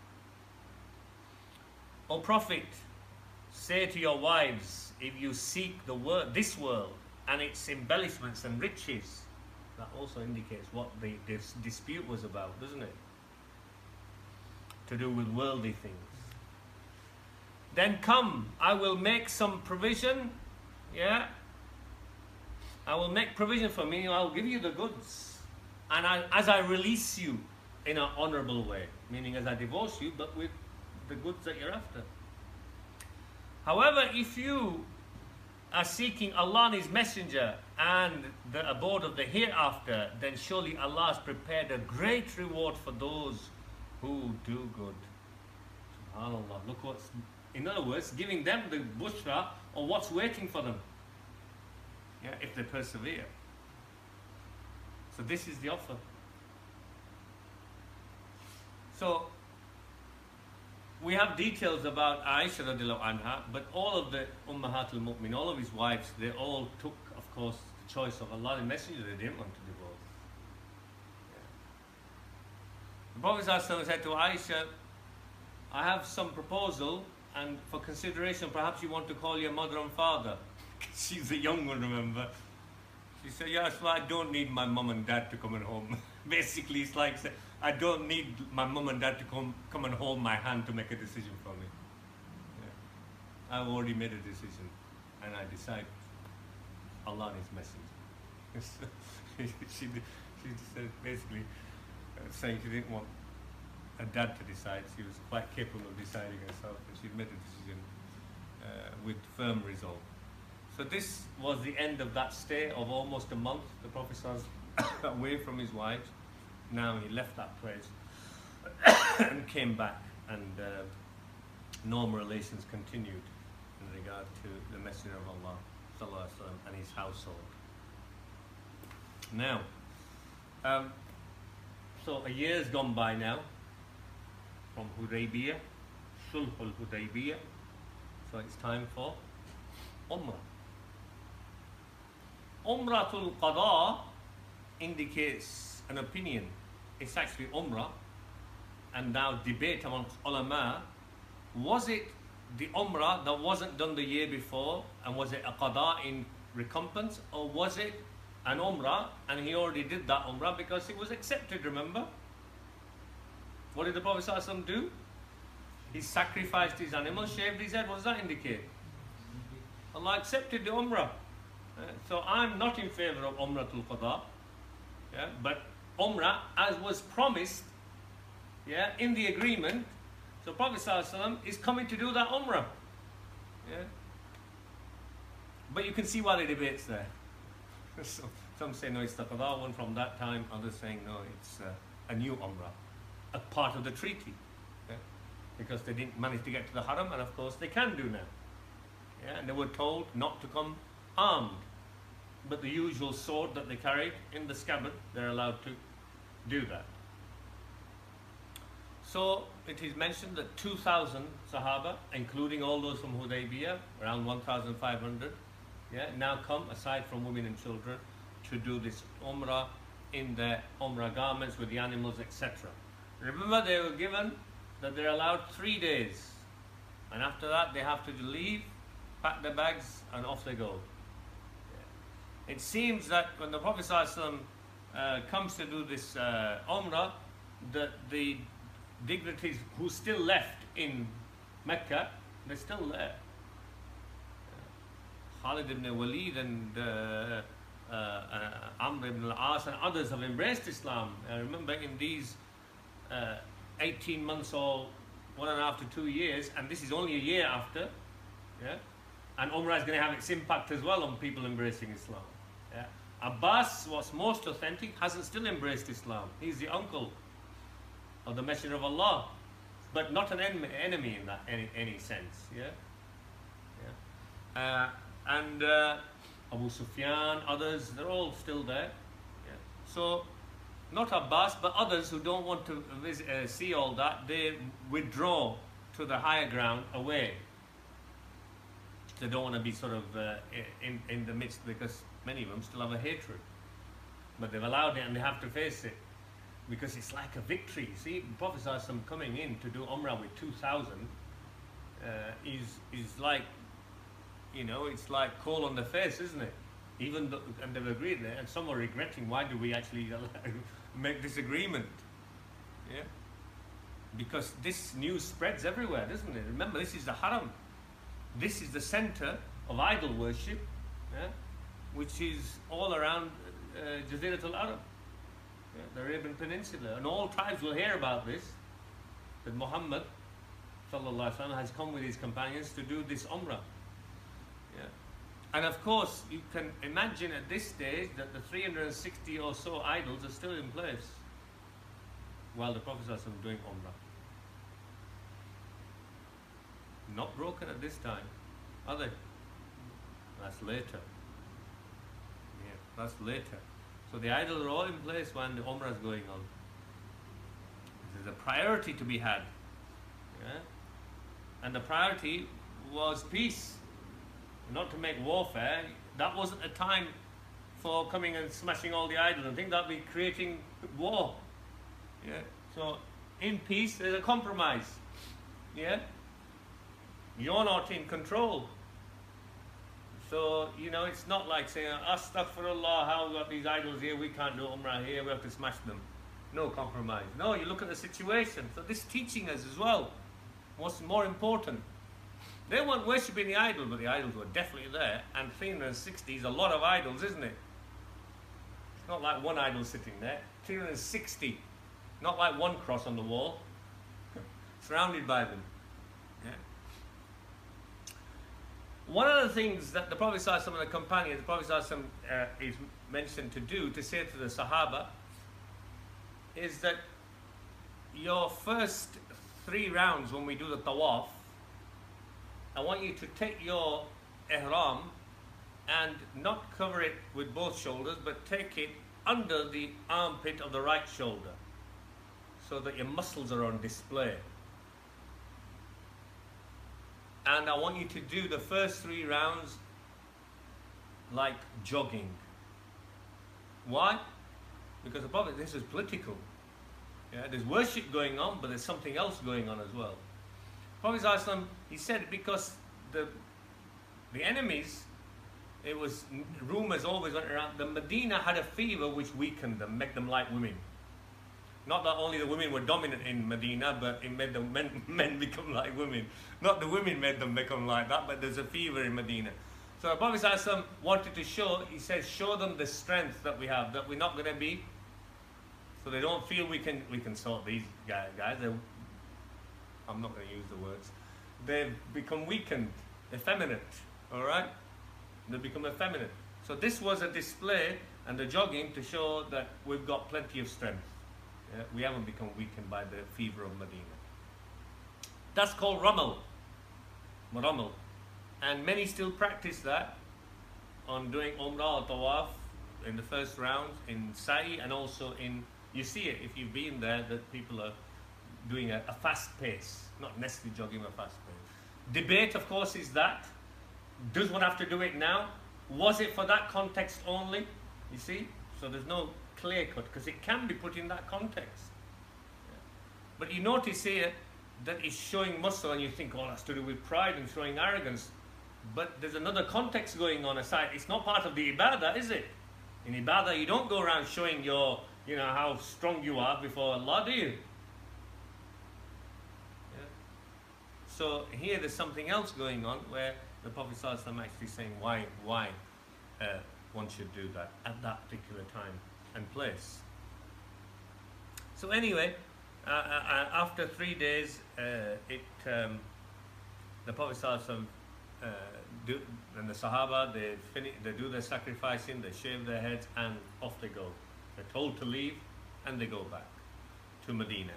O Prophet, say to your wives, if you seek the wor- this world and its embellishments and riches, that also indicates what the this dispute was about, doesn't it? To do with worldly things. Then come, I will make some provision, yeah? I will make provision for me, I will give you the goods. And I, as I release you in an honorable way, meaning as I divorce you, but with the goods that you're after. However, if you are seeking Allah and His Messenger and the abode of the hereafter, then surely Allah has prepared a great reward for those who do good. SubhanAllah. Look what's, in other words, giving them the bushra or what's waiting for them yeah, if they persevere. So this is the offer. So we have details about Aisha radiallahu anha, but all of the Ummahat al-Mu'min, all of his wives, they all took, of course, the choice of Allah and Messenger. They didn't want to divorce. Yeah. The Prophet ﷺ said to Aisha, I have some proposal, and for consideration, perhaps you want to call your mother and father. She's a young one, remember? She said, yes, well, I don't need my mum and dad to come and home. Basically, it's like, I don't need my mum and dad to come, come and hold my hand to make a decision for me. Yeah. I've already made a decision, and I decide Allah and His Messenger. she, she said, basically uh, saying she didn't want a dad to decide. She was quite capable of deciding herself, and she made a decision uh, with firm resolve. So this was the end of that stay of almost a month. The Prophet was away from his wives. Now he left that place and came back, and uh, normal relations continued in regard to the Messenger of Allah sallallahu alaihi wasallam and his household. Now, um, so a year has gone by now from Hudaybiyah, Sulh al-Hudaybiyah. So it's time for Umrah. Umratul Qada indicates an opinion. It's actually Umrah, and now debate amongst ulama. Was it the Umrah that wasn't done the year before, and was it a Qada in recompense, or was it an Umrah and he already did that Umrah because it was accepted, remember? What did the Prophet ﷺ do? He sacrificed his animal, shaved his head. What does that indicate? Allah accepted the Umrah. Uh, so I'm not in favor of Umratul Qada, yeah, but Umrah, as was promised, yeah, in the agreement. So Prophet ﷺ is coming to do that Umrah. Yeah. But you can see why the debate's there. So, some say no, it's the Qada one from that time. Others saying no, it's uh, a new Umrah, a part of the treaty. Yeah. Because they didn't manage to get to the Haram, and of course they can do now. Yeah. And they were told not to come armed. But the usual sword that they carried in the scabbard, they're allowed to do that. So it is mentioned that two thousand Sahaba, including all those from Hudaybiyah, around one thousand five hundred, yeah, now come, aside from women and children, to do this Umrah in their Umrah garments with the animals, et cetera. Remember, they were given that they're allowed three days. And after that, they have to leave, pack their bags, and off they go. It seems that when the Prophet ﷺ, uh, comes to do this uh, Umrah, that the dignitaries who still left in Mecca, they're still there. Uh, Khalid ibn Walid and uh, uh, uh, Amr ibn al-As and others have embraced Islam. I remember in these uh, eighteen months or one and a half to two years, and this is only a year after, yeah, and Umrah is going to have its impact as well on people embracing Islam. Yeah. Abbas, what's most authentic, hasn't still embraced Islam. He's the uncle of the Messenger of Allah, but not an enemy, enemy in that any, any sense. Yeah, yeah. Uh, and uh, Abu Sufyan, others, they're all still there. Yeah. So, not Abbas, but others who don't want to visit, uh, see all that, they withdraw to the higher ground away. They don't want to be sort of uh, in, in the midst, because many of them still have a hatred. But they've allowed it and they have to face it. Because it's like a victory. See, Prophet ﷺ coming in to do Umrah with two thousand uh, is, is like, you know, it's like coal on the face, isn't it? Even though, and they've agreed there, and some are regretting, why do we actually make this agreement? Yeah? Because this news spreads everywhere, doesn't it? Remember, this is the Haram. This is the center of idol worship, yeah, which is all around uh, Jazirat al-Arab, yeah, the Arabian Peninsula. And all tribes will hear about this, that Muhammad sallallahu alaihi wasallam has come with his companions to do this Umrah. Yeah. And of course, you can imagine at this stage that the three hundred sixty or so idols are still in place while the Prophet sallallahu alaihi wasallam is doing Umrah. Not broken at this time, are they? That's later. That's later. So the idols are all in place when the Umrah is going on. There's a priority to be had. Yeah? And the priority was peace, not to make warfare. That wasn't a time for coming and smashing all the idols and things. That'd be creating war. Yeah. So in peace, there's a compromise. Yeah. You're not in control. So, you know, it's not like saying, Astaghfirullah, how we got these idols here, we can't do Umrah here, we have to smash them. No compromise. No, you look at the situation. So this teaching us as well. What's more important? They weren't worshipping the idol, but the idols were definitely there. And three hundred sixty is a lot of idols, isn't it? It's not like one idol sitting there. three hundred sixty. Not like one cross on the wall. Surrounded by them. Yeah. One of the things that the Prophet ﷺ and the companions, the Prophet ﷺ uh, is mentioned to do, to say to the Sahaba, is that your first three rounds when we do the tawaf, I want you to take your ihram and not cover it with both shoulders, but take it under the armpit of the right shoulder, so that your muscles are on display. And I want you to do the first three rounds like jogging. Why? Because the Prophet, this is political. Yeah, there's worship going on, but there's something else going on as well. Prophet ﷺ, he said, because the the enemies, it was rumors always went around, the Medina had a fever which weakened them, made them like women. Not that only the women were dominant in Medina, but it made the men, men become like women. Not the women made them become like that, but there's a fever in Medina. So the Prophet ﷺ wanted to show, he says, show them the strength that we have, that we're not going to be, so they don't feel we can we can sort these guys. guys. I'm not going to use the words. They've become weakened, effeminate, all right? They become effeminate. So this was a display and the jogging to show that we've got plenty of strength. Yeah? We haven't become weakened by the fever of Medina. That's called Ramal. Ramal. And many still practice that on doing Umrah or Tawaf in the first round, in Sa'i, and also in, you see it if you've been there, that people are doing a, a fast pace, not necessarily jogging a fast pace. Debate, of course, is that. Does one have to do it now? Was it for that context only? You see? So there's no clear cut, because it can be put in that context. Yeah. But you notice here that it's showing muscle, and you think, oh, that's to do with pride and showing arrogance. But there's another context going on aside. It's not part of the ibadah, is it? In ibadah, you don't go around showing your, you know, how strong you are before Allah, do you? So here there's something else going on where the Prophet ﷺ actually saying why why uh, one should do that at that particular time and place. So anyway, uh, uh, after three days, uh, it um, the Prophet ﷺ uh, do, and the Sahaba, they finish, they do their sacrificing, they shave their heads, and off they go. They're told to leave, and they go back to Medina.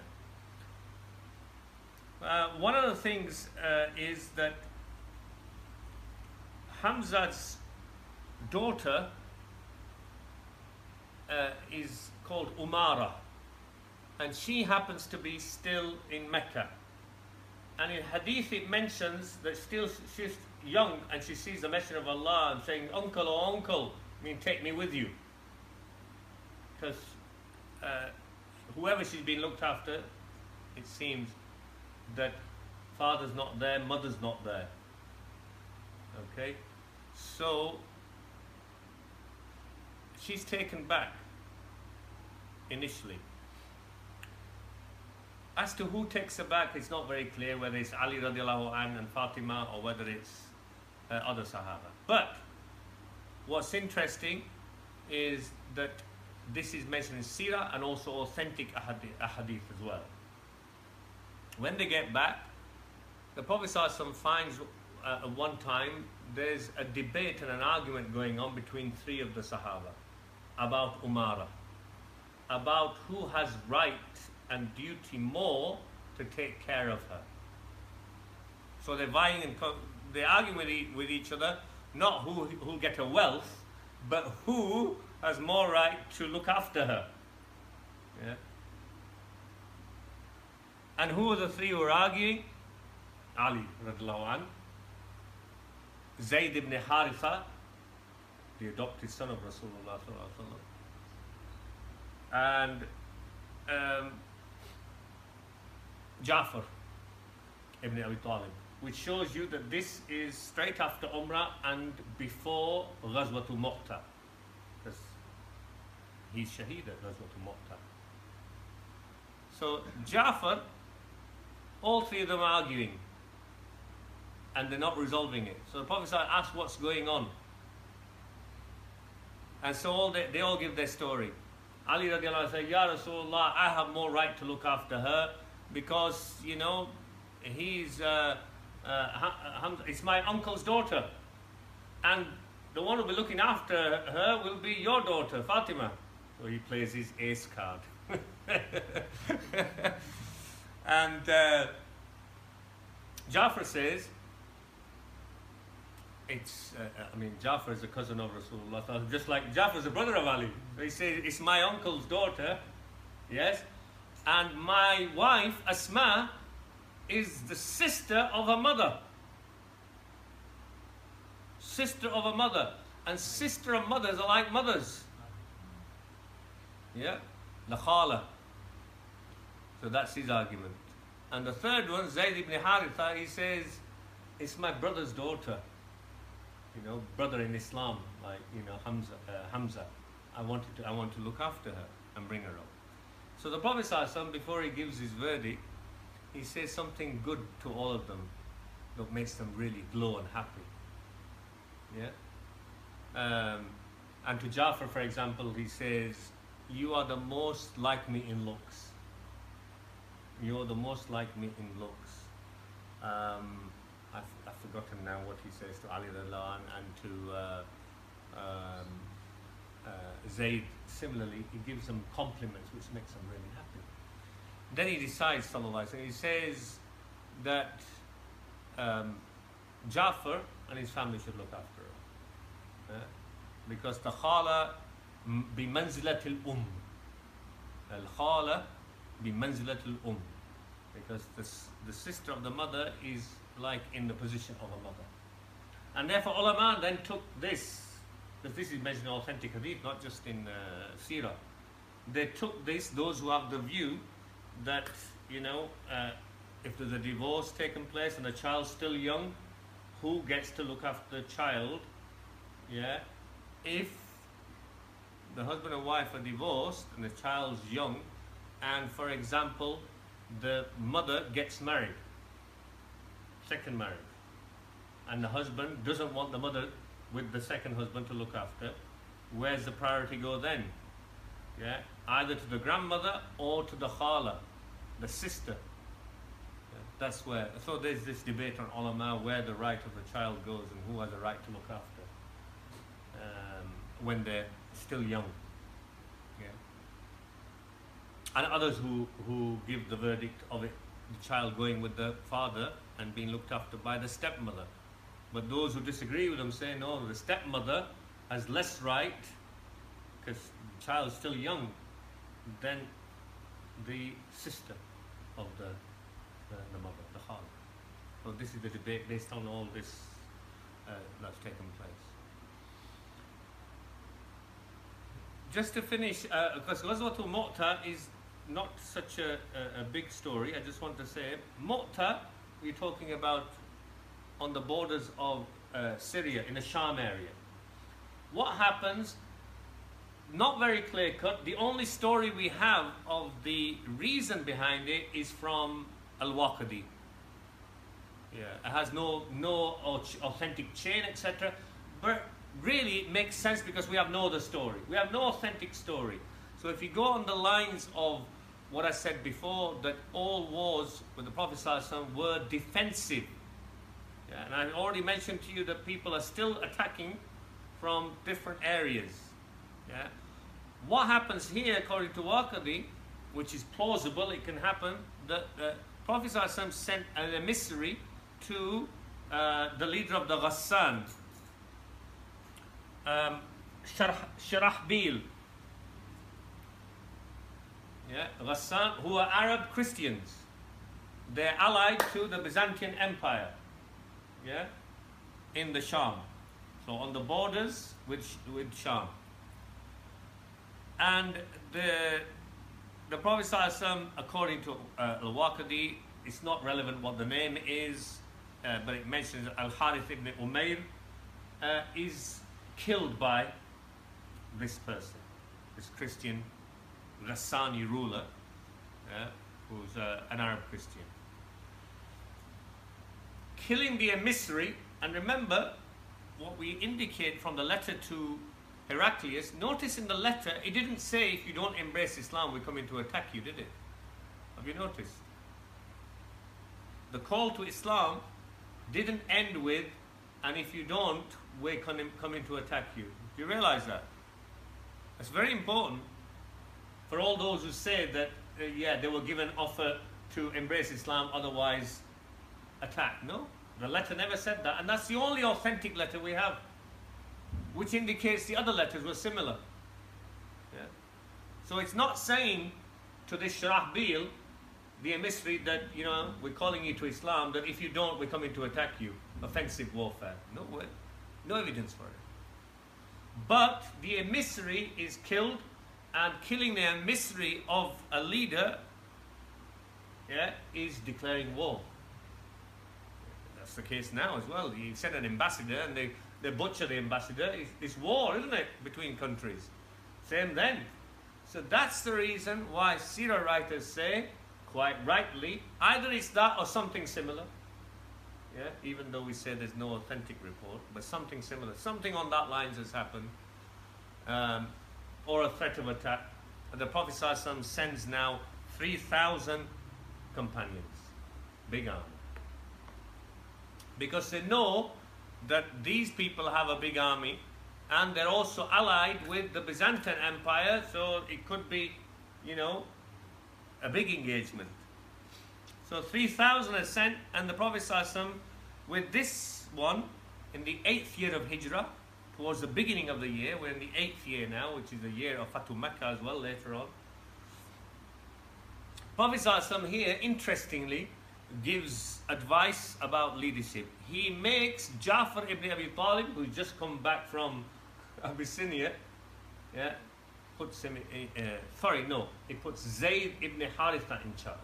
Uh, one of the things uh, is that Hamza's daughter uh, is called Umara, and she happens to be still in Mecca. And in Hadith it mentions that still she's young and she sees the Messenger of Allah and saying, "Uncle, oh uncle, I mean, take me with you." Because uh, whoever she's been looked after, it seems that father's not there, mother's not there. Okay, so she's taken back initially. As to who takes her back, it's not very clear whether it's Ali radiallahu anh and Fatima or whether it's uh, other Sahaba. But what's interesting is that this is mentioned in Sirah and also authentic ahadith, ahadith as well. When they get back, the Prophet ﷺ finds uh, at one time there's a debate and an argument going on between three of the Sahaba about Umara, about who has right and duty more to take care of her. So they're vying and co- they're arguing with, e- with each other, not who who'll get her wealth, but who has more right to look after her. Yeah. And who were the three who were arguing? Ali radiallahu anhu, Zayd ibn Haritha, the adopted son of Rasulullah sallallahu alaihi wasallam, and um, Ja'far ibn Abi Talib, which shows you that this is straight after Umrah and before Ghazwatul Mu'tah, because he's shaheed at Ghazwatul Mu'tah. So Ja'far, all three of them are arguing and they're not resolving it. So the Prophet asked what's going on. And so all they, they all give their story. Ali radiallahu anhu said, Ya Rasulullah, I have more right to look after her because, you know, he's, uh, uh, it's my uncle's daughter. And the one who will be looking after her will be your daughter, Fatima. So he plays his ace card. And uh, Ja'far says, it's, uh, I mean, Ja'far is a cousin of Rasulullah, just like Ja'far is a brother of Ali. So he says, it's my uncle's daughter, yes, and my wife, Asma, is the sister of her mother. Sister of a mother. And sister and mothers are like mothers. Yeah? The khala. So that's his argument. And the third one, Zayd ibn Haritha, he says, it's my brother's daughter. You know, brother in Islam, like, you know, Hamza. Uh, Hamza. I wanted to, I want to look after her and bring her up. So the Prophet ﷺ, before he gives his verdict, he says something good to all of them that makes them really glow and happy. Yeah? Um, and to Ja'far, for example, he says, you are the most like me in looks. You are the most like me in looks. Um, I've, I've forgotten now what he says to Ali radiallahu anhu and to uh, um, uh, Zayd. Similarly, he gives them compliments which makes them really happy. Then he decides, sallallahu alaihi wasallam, he says that um, Ja'far and his family should look after her. Uh, because the khala bi manzilatil um. Al khala bi manzilatil um. Because this, the sister of the mother is like in the position of a mother. And therefore ulama then took this, because this is mentioned in authentic hadith, not just in uh, seerah. They took this, those who have the view that, you know, uh, if there's a divorce taking place and the child's still young, who gets to look after the child? Yeah, if the husband and wife are divorced and the child's young, and for example, the mother gets married, second marriage, and the husband doesn't want the mother with the second husband to look after, where's the priority go then? Yeah, either to the grandmother or to the khala, the sister. Yeah, that's where, so there's this debate on ulama where the right of the child goes and who has the right to look after um, when they're still young. Yeah. And others who, who give the verdict of it, the child going with the father and being looked after by the stepmother. But those who disagree with them say, no, the stepmother has less right because the child is still young than the sister of the, the, the mother, the khala. So this is the debate based on all this uh, that's taken place. Just to finish, uh, because Ghazwatul Mu'tah is not such a, a, a big story, I just want to say, Mu'tah, we're talking about on the borders of uh, Syria, in the Sham area. What happens, not very clear cut, the only story we have of the reason behind it is from Al-Waqidi. Yeah, it has no, no authentic chain, et cetera. But really it makes sense because we have no other story. We have no authentic story. So if you go on the lines of what I said before, that all wars with the Prophet ﷺ were defensive. Yeah, and I already mentioned to you that people are still attacking from different areas. Yeah. What happens here, according to Waqidi, which is plausible, it can happen, that the Prophet ﷺ sent an emissary to uh, the leader of the Ghassan. Um, Sharh- Sharahbil. Yeah, Ghassan, who are Arab Christians. They're allied to the Byzantine Empire. Yeah, in the Sham. So on the borders with, with Sham. And the the Prophet ﷺ, according to uh, Al-Waqidi, it's not relevant what the name is, uh, but it mentions Al-Harith ibn Umayr uh, is killed by this person, this Christian Ghassani ruler, uh, who's uh, an Arab Christian. Killing the emissary, and remember what we indicate from the letter to Heraclius. Notice in the letter, it didn't say if you don't embrace Islam, we're coming to attack you, did it? Have you noticed? The call to Islam didn't end with, and if you don't, we're coming to attack you. Do you realize that? It's very important for all those who say that, uh, yeah, they were given offer to embrace Islam, otherwise attack. No, the letter never said that, and that's the only authentic letter we have, which indicates the other letters were similar. Yeah. So it's not saying to this Sharahbil, the emissary, that, you know, we're calling you to Islam, that if you don't, we're coming to attack you. Offensive warfare. No way. No evidence for it. But the emissary is killed, and killing the emissary of a leader, yeah, is declaring war. That's the case now as well. You send an ambassador and they, they butcher the ambassador. It's, it's war, isn't it, between countries? Same then. So that's the reason why Sirah writers say, quite rightly, either it's that or something similar. Yeah, even though we say there's no authentic report, but something similar, something on that lines has happened, um, or a threat of attack. And the Prophet ﷺ sends now three thousand companions, big army, because they know that these people have a big army, and they're also allied with the Byzantine Empire, so it could be, you know, a big engagement. So three thousand are sent, and the Prophet ﷺ, with this one, in the eighth year of Hijrah, towards the beginning of the year, we're in the eighth year now, which is the year of Fatu Makkah as well later on. Prophet ﷺ here, interestingly, gives advice about leadership. He makes Ja'far ibn Abi Talib, who's just come back from Abyssinia, yeah, puts him, uh, sorry, no, he puts Zayd ibn Haritha in charge.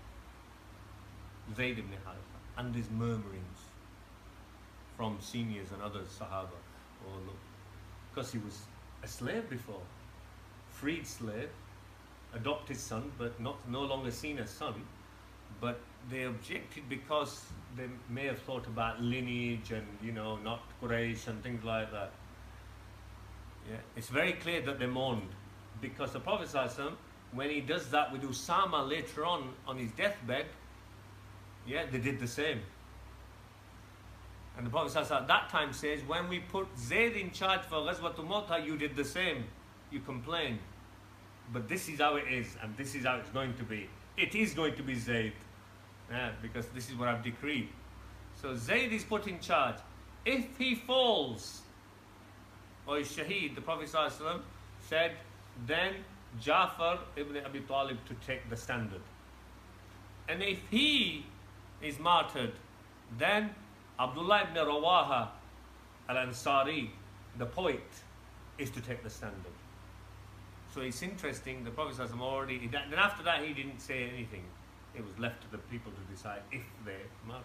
Zayd ibn Haritha, and there's murmurings from seniors and others, Sahaba. Oh, look, because he was a slave before, freed slave, adopted son, but not no longer seen as son. But they objected because they may have thought about lineage and, you know, not Quraysh and things like that. Yeah, it's very clear that they mourned, because the Prophet ﷺ, when he does that with Usama later on on his deathbed, yeah, they did the same. And the Prophet ﷺ at that time says, when we put Zayd in charge for Ghazwatul Mu'tah, you did the same. You complained. But this is how it is, and this is how it's going to be. It is going to be Zayd. Yeah, because this is what I've decreed. So Zayd is put in charge. If he falls, or is shaheed, the Prophet ﷺ said, then Ja'far ibn Abi Talib to take the standard. And if he is martyred, then Abdullah ibn Rawaha al-Ansari, the poet, is to take the standard. So it's interesting, the Prophet ﷺ already, then after that he didn't say anything. It was left to the people to decide if they martyred.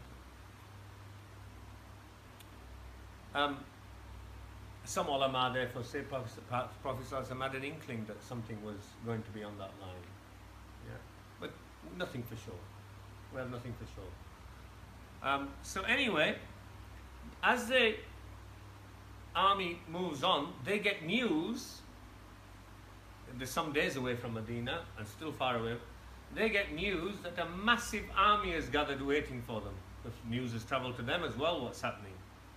Um, some ulama therefore say Prophet ﷺ had an inkling that something was going to be on that line. Yeah. But nothing for sure. We have nothing for sure. Um, so anyway, as the army moves on, they get news. They're some days away from Medina and still far away. They get news that a massive army has gathered waiting for them. The news has travelled to them as well, what's happening.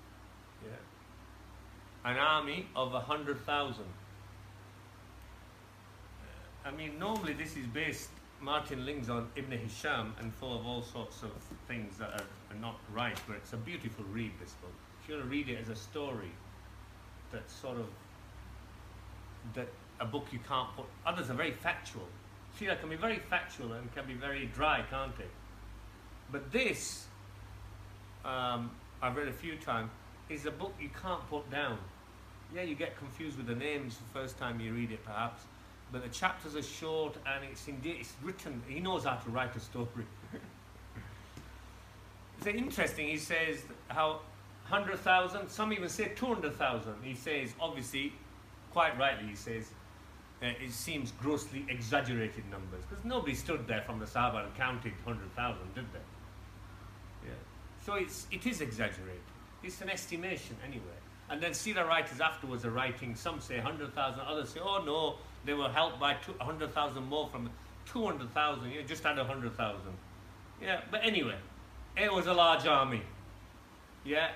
Yeah. An army of a hundred thousand. I mean, normally this is based, Martin Lings, on Ibn Hisham and full of all sorts of things that are, are not right, but it's a beautiful read, this book. If you want to read it as a story that sort of that a book you can't put. Others are very factual. Seerah can be very factual and can be very dry, can't it? But this, um, I've read a few times, is a book you can't put down. Yeah, you get confused with the names the first time you read it, perhaps, but the chapters are short and it's indeed it's written. He knows how to write a story. It's interesting. He says how one hundred thousand, some even say two hundred thousand. He says, obviously, quite rightly, he says, uh, it seems grossly exaggerated numbers because nobody stood there from the Sahaba and counted one hundred thousand, did they? Yeah. So it's it is exaggerated. It's an estimation anyway. And then Seerah writers afterwards are writing, some say one hundred thousand, others say, oh no, they were helped by two, one hundred thousand more from two hundred thousand, you know, just under one hundred thousand. Yeah, but anyway, it was a large army. Yeah.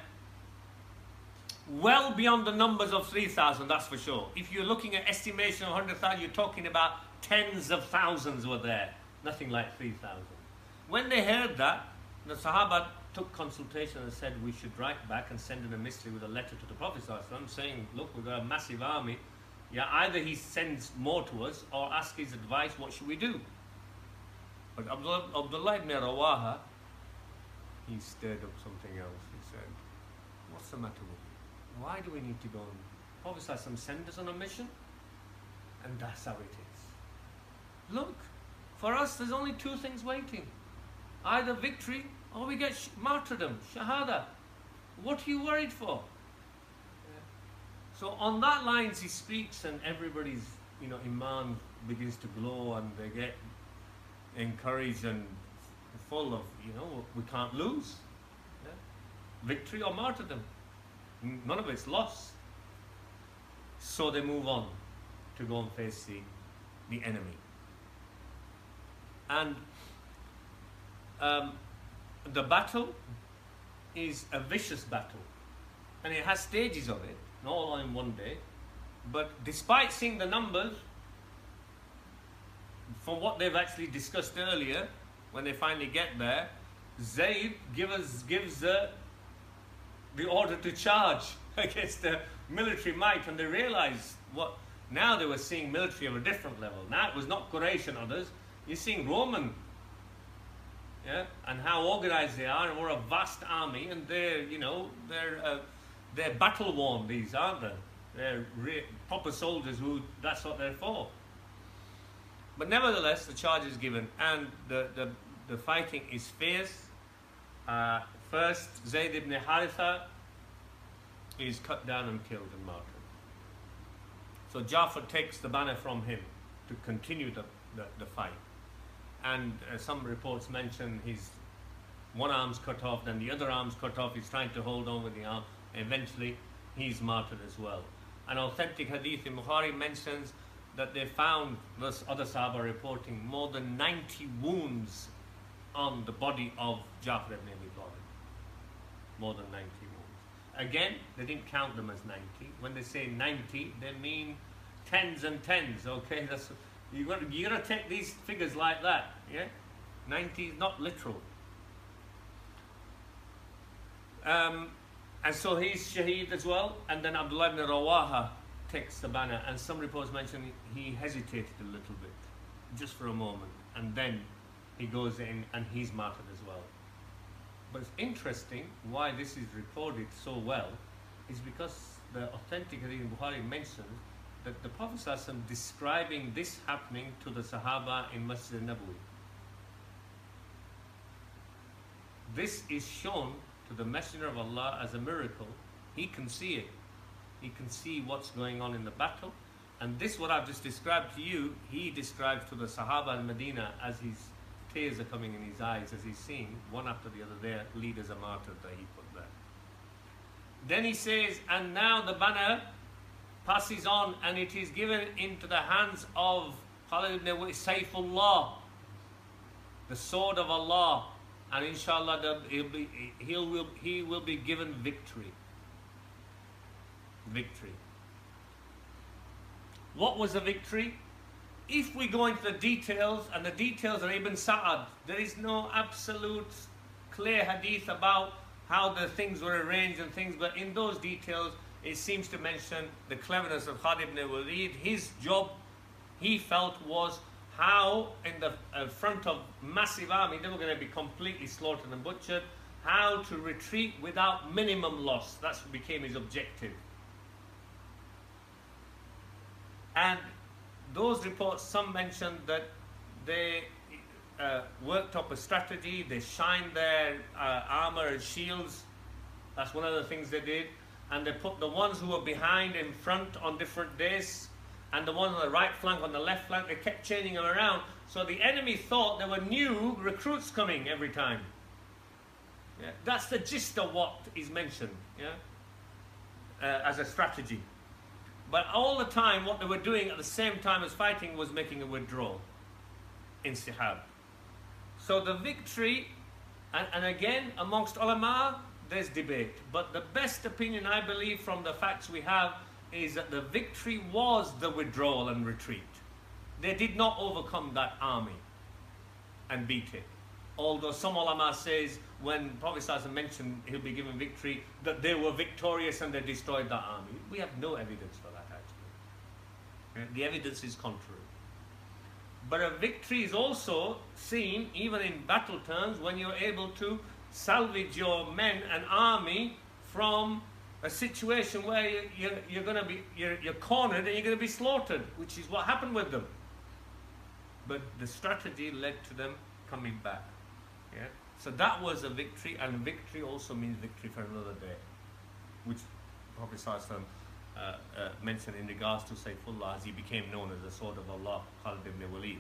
Well beyond the numbers of three thousand, that's for sure. If you're looking at estimation of one hundred thousand, you're talking about tens of thousands were there. Nothing like three thousand. When they heard that, the Sahaba took consultation and said we should write back and send an emissary with a letter to the Prophet ﷺ saying, look, we've got a massive army. Yeah, either he sends more to us or ask his advice, what should we do? But Abdullah, Abdullah ibn Rawaha, he stirred up something else. He said, what's the matter with you? Why do we need to go on? Prophet ﷺ sent us on a mission, and that's how it is. Look, for us there's only two things waiting. Either victory or we get sh martyrdom, shahada. What are you worried for? Yeah. So on that lines he speaks and everybody's, you know, iman begins to glow and they get encouraged and full of, you know, we can't lose. Yeah. Victory or martyrdom. None of it's lost. So they move on to go and face the, the enemy. And um, the battle is a vicious battle. And it has stages of it, not all in one day. But despite seeing the numbers, from what they've actually discussed earlier, when they finally get there, Zayd give us, gives the, the order to charge against the military might, and they realize what, now they were seeing military of a different level. Now it was not Quraysh and others, you're seeing Roman, yeah, and how organized they are, and we're a vast army, and they're, you know, they're uh, they're battle worn, these, aren't they? They're re proper soldiers who, that's what they're for. But nevertheless, the charge is given, and the, the, the fighting is fierce. Uh, first, Zayd ibn Haritha is cut down and killed and martyred. So Ja'far takes the banner from him to continue the, the, the fight. And uh, some reports mention his one arm's cut off, then the other arm's cut off, he's trying to hold on with the arm, eventually he's martyred as well. An authentic hadith in Bukhari mentions that they found, this other Sahaba reporting, more than ninety wounds on the body of Ja'far ibn Abi Talib. More than ninety wounds. Again, they didn't count them as ninety. When they say ninety, they mean tens and tens, okay? That's, you got you got to take these figures like that, yeah? ninety is not literal. Um, and so he's shaheed as well, and then Abdullah ibn Rawaha takes the banner, and some reports mention he hesitated a little bit, just for a moment, and then he goes in and he's martyred as well. But it's interesting why this is recorded so well is because the authentic hadith in Bukhari mentions that the Prophet ﷺ describing this happening to the Sahaba in Masjid al-Nabawi. This is shown to the Messenger of Allah as a miracle. He can see it. He can see what's going on in the battle. And this, what I've just described to you, he describes to the Sahaba in Medina as his tears are coming in his eyes, as he's seeing one after the other their leaders are martyred that he put there. Then he says, and now the banner passes on and it is given into the hands of Khalid ibn Sayfullah, the sword of Allah, and inshallah he'll be, he will, he will be given victory. Victory. What was the victory? If we go into the details, and the details are Ibn Sa'ad, there is no absolute clear hadith about how the things were arranged and things, but in those details it seems to mention the cleverness of Khalid ibn Walid. His job, he felt, was how in the uh, front of massive army, they were going to be completely slaughtered and butchered, how to retreat without minimum loss. That's what became his objective. And those reports, some mentioned that they uh, worked up a strategy, they shined their uh, armor and shields. That's one of the things they did. And they put the ones who were behind in front on different days, and the ones on the right flank, on the left flank, they kept changing them around. So the enemy thought there were new recruits coming every time. Yeah? That's the gist of what is mentioned, yeah? uh, as a strategy. But all the time, what they were doing at the same time as fighting was making a withdrawal, insihab. So the victory, and, and again, amongst ulama, there's debate. But the best opinion, I believe, from the facts we have, is that the victory was the withdrawal and retreat. They did not overcome that army and beat it. Although some ulama says, when Prophet ﷺ mentioned he'll be given victory, that they were victorious and they destroyed that army. We have no evidence for that, actually. The evidence is contrary. But a victory is also seen, even in battle terms, when you're able to salvage your men and army from a situation where you, you're, you're going to be you're, you're cornered and you're going to be slaughtered, which is what happened with them. But the strategy led to them coming back. Yeah. So that was a victory, and victory also means victory for another day, which Prophet ﷺ uh, uh, mentioned in regards to Saifullah, as he became known as the sword of Allah, Khalid ibn Walid.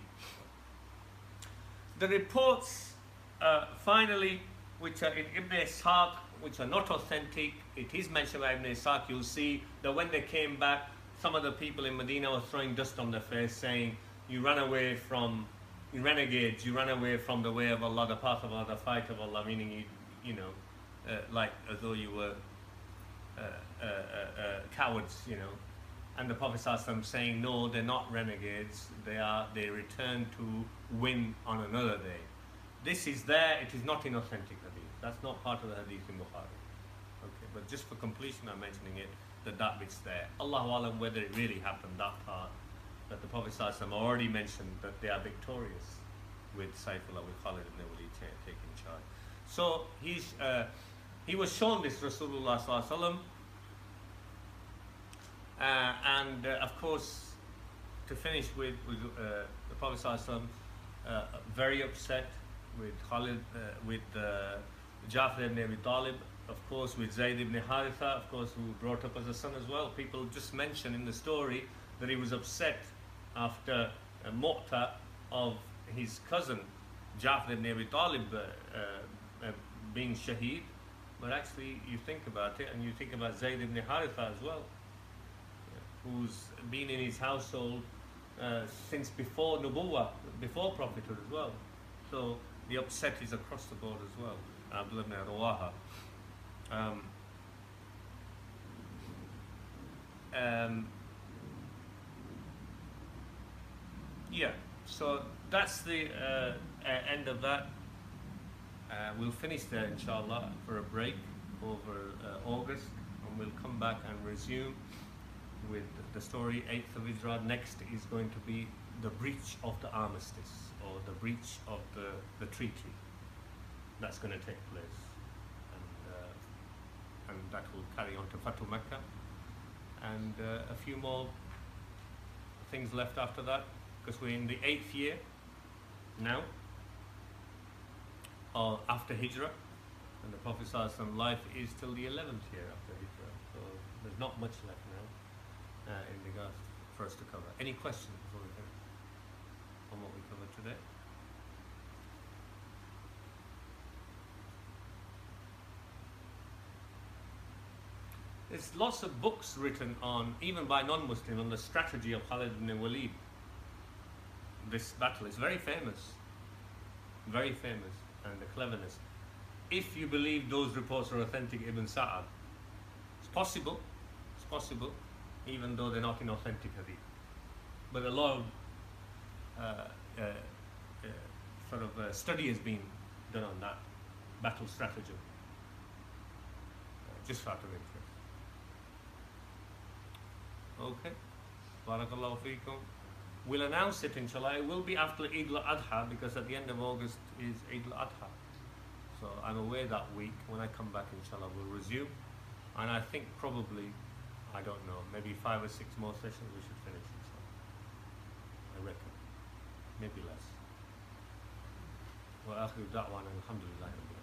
The reports, uh, finally, which are in Ibn Ishaq, which are not authentic, it is mentioned by Ibn Ishaq. You'll see that when they came back, some of the people in Medina were throwing dust on their face, saying, you ran away from, you renegades, you ran away from the way of Allah, the path of Allah, the fight of Allah, meaning you, you know, uh, like as though you were uh, uh, uh, uh, cowards, you know. And the Prophet ﷺ saying, no, they're not renegades, they are, they return to win on another day. This is there, it is not in authentic hadith. That's not part of the hadith in Bukhari. Okay, but just for completion, I'm mentioning it, that that bit's there. Allahu Alam, whether it really happened, that part, that the Prophet ﷺ already mentioned that they are victorious with Saifullah, with Khalid ibn Walid taking charge. So he's, uh, he was shown this Rasulullah Sallallahu Alaihi Wasallam, uh, and uh, of course, to finish with, with uh, the Prophet Sallallahu Alaihi Wasallam, uh, very upset with Khalid, uh, with uh, Ja'far ibn Abi Talib, of course with Zayd ibn Haritha, of course, who brought up as a son as well. People just mention in the story that he was upset after a Mu'ta of his cousin Ja'far ibn Abi Talib uh, uh, uh, being shaheed. But actually, you think about it, and you think about Zayd ibn Haritha as well, yeah, who's been in his household uh, since before Nubuwwah, before prophethood as well. So the upset is across the board as well. Abdullah ibn Rawaha. Um, um, yeah, so that's the uh, uh, end of that. Uh, we'll finish there, inshallah, for a break over uh, August, and we'll come back and resume with the story eighth of Hijrah. Next is going to be the breach of the armistice, or the breach of the, the treaty that's going to take place, and, uh, and that will carry on to Fatu Mecca, and uh, a few more things left after that, because we're in the eighth year now, or after Hijrah, and the Prophet ﷺ life is till the eleventh year after Hijrah, so there's not much left now uh, in regards for us to cover. Any questions before we finish on what we covered today? There's lots of books written on, even by non-Muslims, on the strategy of Khalid ibn Walid. This battle is very famous, very famous, and the cleverness. If you believe those reports are authentic, Ibn Sa'ad, it's possible, it's possible, even though they're not in authentic hadith. But a lot of uh, uh, uh, sort of uh, study has been done on that battle stratagem, uh, just out of interest. Okay. Barakallahu feekum. We'll announce it inshallah. It will be after Eid al-Adha because at the end of August is Eid al-Adha. So I'm away that week. When I come back inshallah we'll resume. And I think probably, I don't know, maybe five or six more sessions we should finish inshallah. I reckon. Maybe less. وآخر دعوانا الحمد لله رب العالمين.